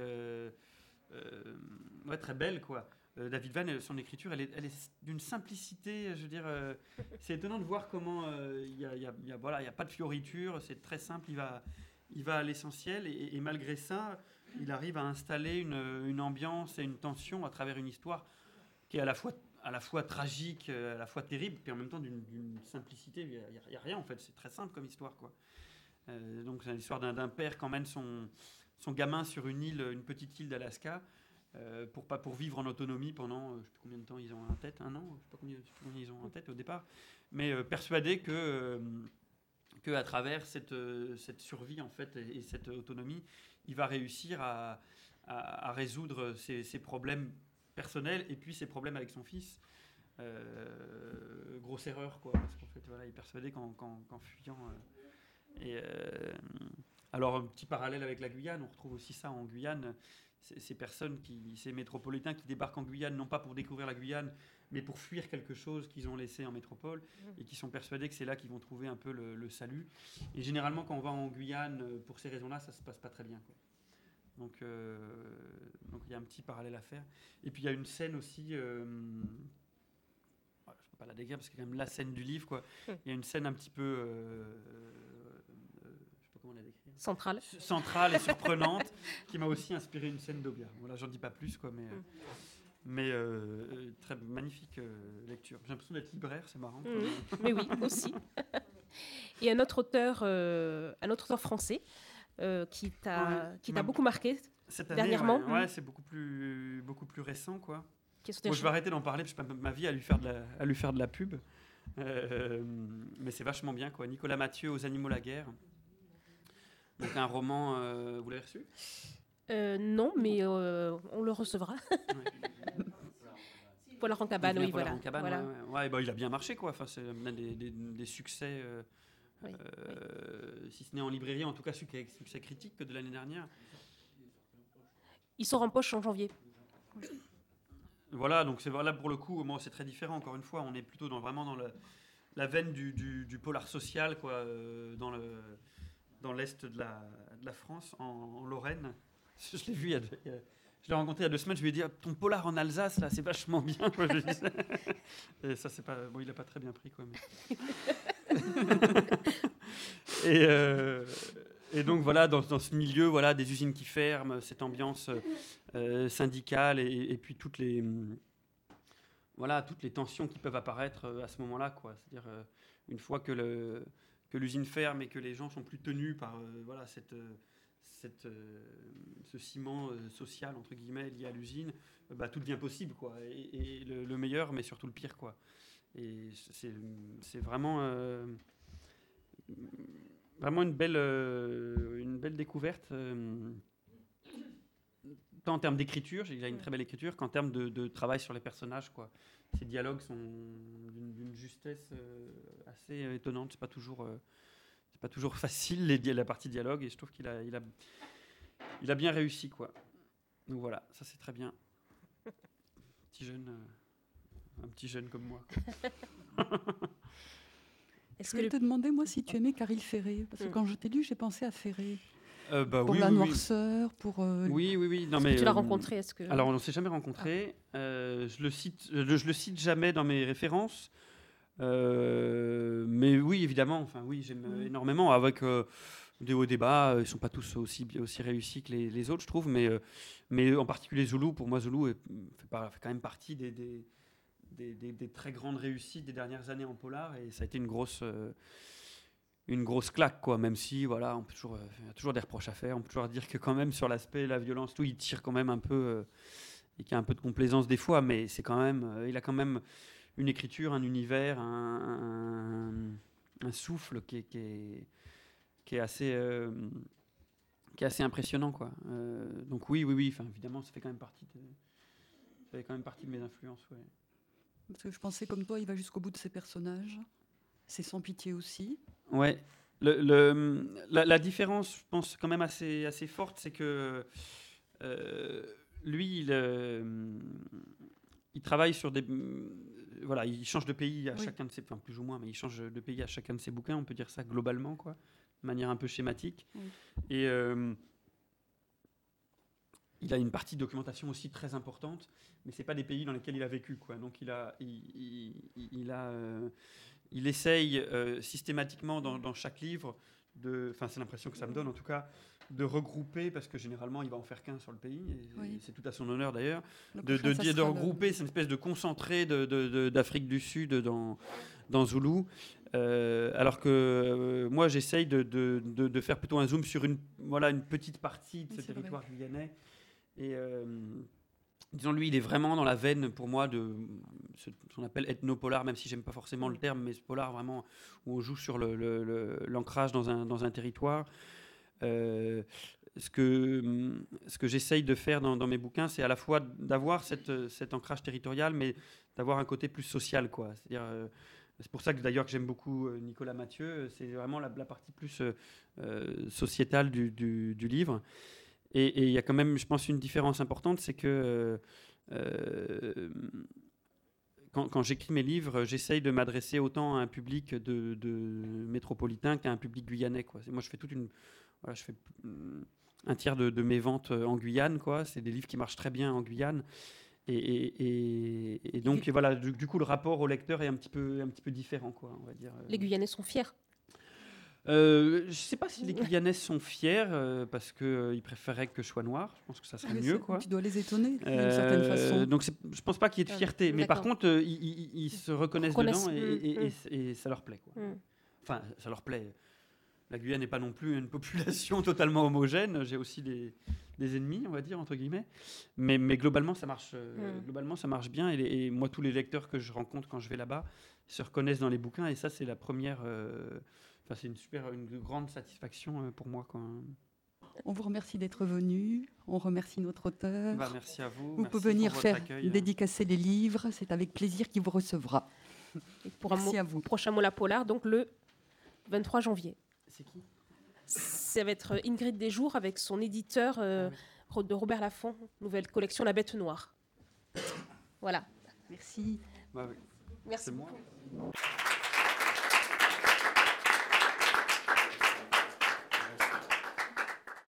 belle, quoi. David Van, son écriture, elle est d'une simplicité, je veux dire, c'est étonnant de voir comment il y a pas de fioriture, c'est très simple, il va à l'essentiel, et malgré ça, il arrive à installer une ambiance et une tension à travers une histoire qui est à la fois tragique, à la fois terrible, puis en même temps d'une simplicité. Il n'y a rien, en fait, c'est très simple comme histoire, quoi. Donc c'est l'histoire d'un père qui emmène son gamin sur une petite île d'Alaska, pour vivre en autonomie pendant, je ne sais plus combien de temps ils ont en tête, un an, je ne sais pas combien ils ont en tête au départ, mais persuadé que à travers cette survie, en fait, et cette autonomie, il va réussir à résoudre ses problèmes personnels et puis ses problèmes avec son fils. Grosse erreur, quoi, parce qu'en fait, il est persuadé qu'en fuyant. Alors, un petit parallèle avec la Guyane, on retrouve aussi ça en Guyane. Ces métropolitains qui débarquent en Guyane, non pas pour découvrir la Guyane, mais pour fuir quelque chose qu'ils ont laissé en métropole, et qui sont persuadés que c'est là qu'ils vont trouver un peu le salut. Et généralement, quand on va en Guyane, pour ces raisons-là, ça se passe pas très bien, quoi. Donc il y a un petit parallèle à faire. Et puis il y a une scène aussi, je ne peux pas la décrire parce que c'est quand même la scène du livre, quoi. Il y a une scène un petit peu, je ne sais pas comment la décrire. Centrale et surprenante, qui m'a aussi inspiré une scène d'Obia. Voilà, j'en dis pas plus, quoi, mais très magnifique lecture. J'ai l'impression d'être libraire, c'est marrant. Mais oui, aussi. Et un autre auteur français qui t'a beaucoup marqué cette année, dernièrement. Ouais, c'est beaucoup plus récent, quoi. Bon, je vais arrêter d'en parler parce que je passe ma vie à lui faire de la pub. Mais c'est vachement bien, quoi. Nicolas Mathieu, Aux animaux la guerre. Donc un roman, vous l'avez reçu ? Non, mais on le recevra. Paul Rancabane, oui, voilà. Ouais, il a bien marché, quoi. Enfin, c'est l'un des succès, si ce n'est en librairie, en tout cas succès critique de l'année dernière. Il sort en poche en janvier. Voilà, donc là pour le coup, moi c'est très différent. Encore une fois, on est plutôt vraiment dans la veine du polar social, quoi, dans l'est de la France, en Lorraine. Je l'ai vu, je l'ai rencontré il y a 2 semaines. Je lui ai dit, ton polar en Alsace, là, c'est vachement bien, quoi. Et ça, c'est pas bon, il a pas très bien pris, quoi. Et donc voilà, dans ce milieu, voilà, des usines qui ferment, cette ambiance syndicale et puis toutes les tensions qui peuvent apparaître à ce moment-là, quoi. C'est-à-dire une fois que l'usine ferme et que les gens sont plus tenus par voilà ce ciment social entre guillemets lié à l'usine, tout devient possible, quoi. Et le meilleur, mais surtout le pire, quoi. Et c'est vraiment vraiment une belle découverte, tant en termes d'écriture, il a une très belle écriture, qu'en termes de travail sur les personnages, quoi. Ces dialogues sont d'une justesse assez étonnante. C'est pas toujours facile la partie dialogue, et je trouve qu'il a bien réussi, quoi. Donc voilà, ça c'est très bien. Un petit jeune comme moi, quoi. Je voulais te demander, moi, si tu aimais Caril Ferré, parce que quand je t'ai lu, j'ai pensé à Ferré. Pour la noirceur, pour... Oui. Non, est-ce mais, que tu l'as rencontré? Alors, on ne s'est jamais rencontré. Je le cite jamais dans mes références. Mais oui, évidemment. Enfin, oui, j'aime énormément. Avec des hauts et des bas, ils ne sont pas tous aussi réussis que les autres, je trouve. Mais en particulier Zoulou. Pour moi, Zoulou fait quand même partie des très grandes réussites des dernières années en polar. Et ça a été une grosse claque, quoi, même si voilà, il y a toujours des reproches à faire, on peut toujours dire que quand même sur l'aspect la violence, tout, il tire quand même un peu et qu'il y a un peu de complaisance des fois, mais c'est quand même il a quand même une écriture, un univers, un souffle qui est assez impressionnant, quoi. Donc oui, enfin, évidemment ça fait quand même partie de mes influences, ouais. Parce que je pensais comme toi, il va jusqu'au bout de ses personnages. C'est sans pitié aussi. Ouais. La différence, je pense, quand même assez forte, c'est que lui, il travaille sur des... Voilà, il change de pays à chacun de ses... Enfin, plus ou moins, mais il change de pays à chacun de ses bouquins, on peut dire ça globalement, quoi, de manière un peu schématique. Oui. Et il a une partie de documentation aussi très importante, mais c'est pas des pays dans lesquels il a vécu, quoi. Donc il essaye systématiquement dans chaque livre, enfin c'est l'impression que ça me donne en tout cas, de regrouper, parce que généralement il va en faire qu'un sur le pays, et c'est tout à son honneur d'ailleurs, de regrouper, c'est une espèce de concentré d'Afrique du Sud dans Zoulou, alors que moi j'essaye de faire plutôt un zoom sur une petite partie de ce territoire guyanais. Et disons, lui, il est vraiment dans la veine, pour moi, de ce qu'on appelle ethnopolar, même si j'aime pas forcément le terme, mais ce polar vraiment où on joue sur l'ancrage dans un territoire. Ce que j'essaye de faire dans mes bouquins, c'est à la fois d'avoir cet ancrage territorial, mais d'avoir un côté plus social, quoi. C'est-à-dire, c'est pour ça que d'ailleurs que j'aime beaucoup Nicolas Mathieu. C'est vraiment la partie plus sociétale du livre. Et il y a quand même, je pense, une différence importante, c'est que quand j'écris mes livres, j'essaye de m'adresser autant à un public de métropolitain qu'à un public guyanais, quoi. Moi, je fais je fais un tiers de mes ventes en Guyane, quoi. C'est des livres qui marchent très bien en Guyane. Et donc, voilà, du coup, le rapport au lecteur est un petit peu différent, quoi, on va dire. Les Guyanais sont fiers? Je ne sais pas si les Guyanais sont fiers parce qu'ils préféraient que je sois noir. Je pense que ça serait mieux, quoi. Tu dois les étonner d'une certaine façon. Donc je ne pense pas qu'il y ait de fierté. Mais par contre, ils se reconnaissent dedans et ça leur plaît, quoi. Enfin, ça leur plaît. La Guyane n'est pas non plus une population totalement homogène. J'ai aussi des ennemis, on va dire, entre guillemets. Mais globalement, ça marche, bien. Et moi, tous les lecteurs que je rencontre quand je vais là-bas se reconnaissent dans les bouquins. Et ça, c'est la première... c'est une grande satisfaction pour moi, quoi. On vous remercie d'être venu. On remercie notre auteur. Merci à vous. Vous pouvez venir faire dédicacer les livres. C'est avec plaisir qu'il vous recevra. Et pour à vous. Prochain mot la polar, donc le 23 janvier. C'est qui? Ça va être Ingrid Desjours avec son éditeur de Robert Laffont, nouvelle collection La Bête Noire. Voilà. Merci. Bah oui. Merci C'est moi. beaucoup.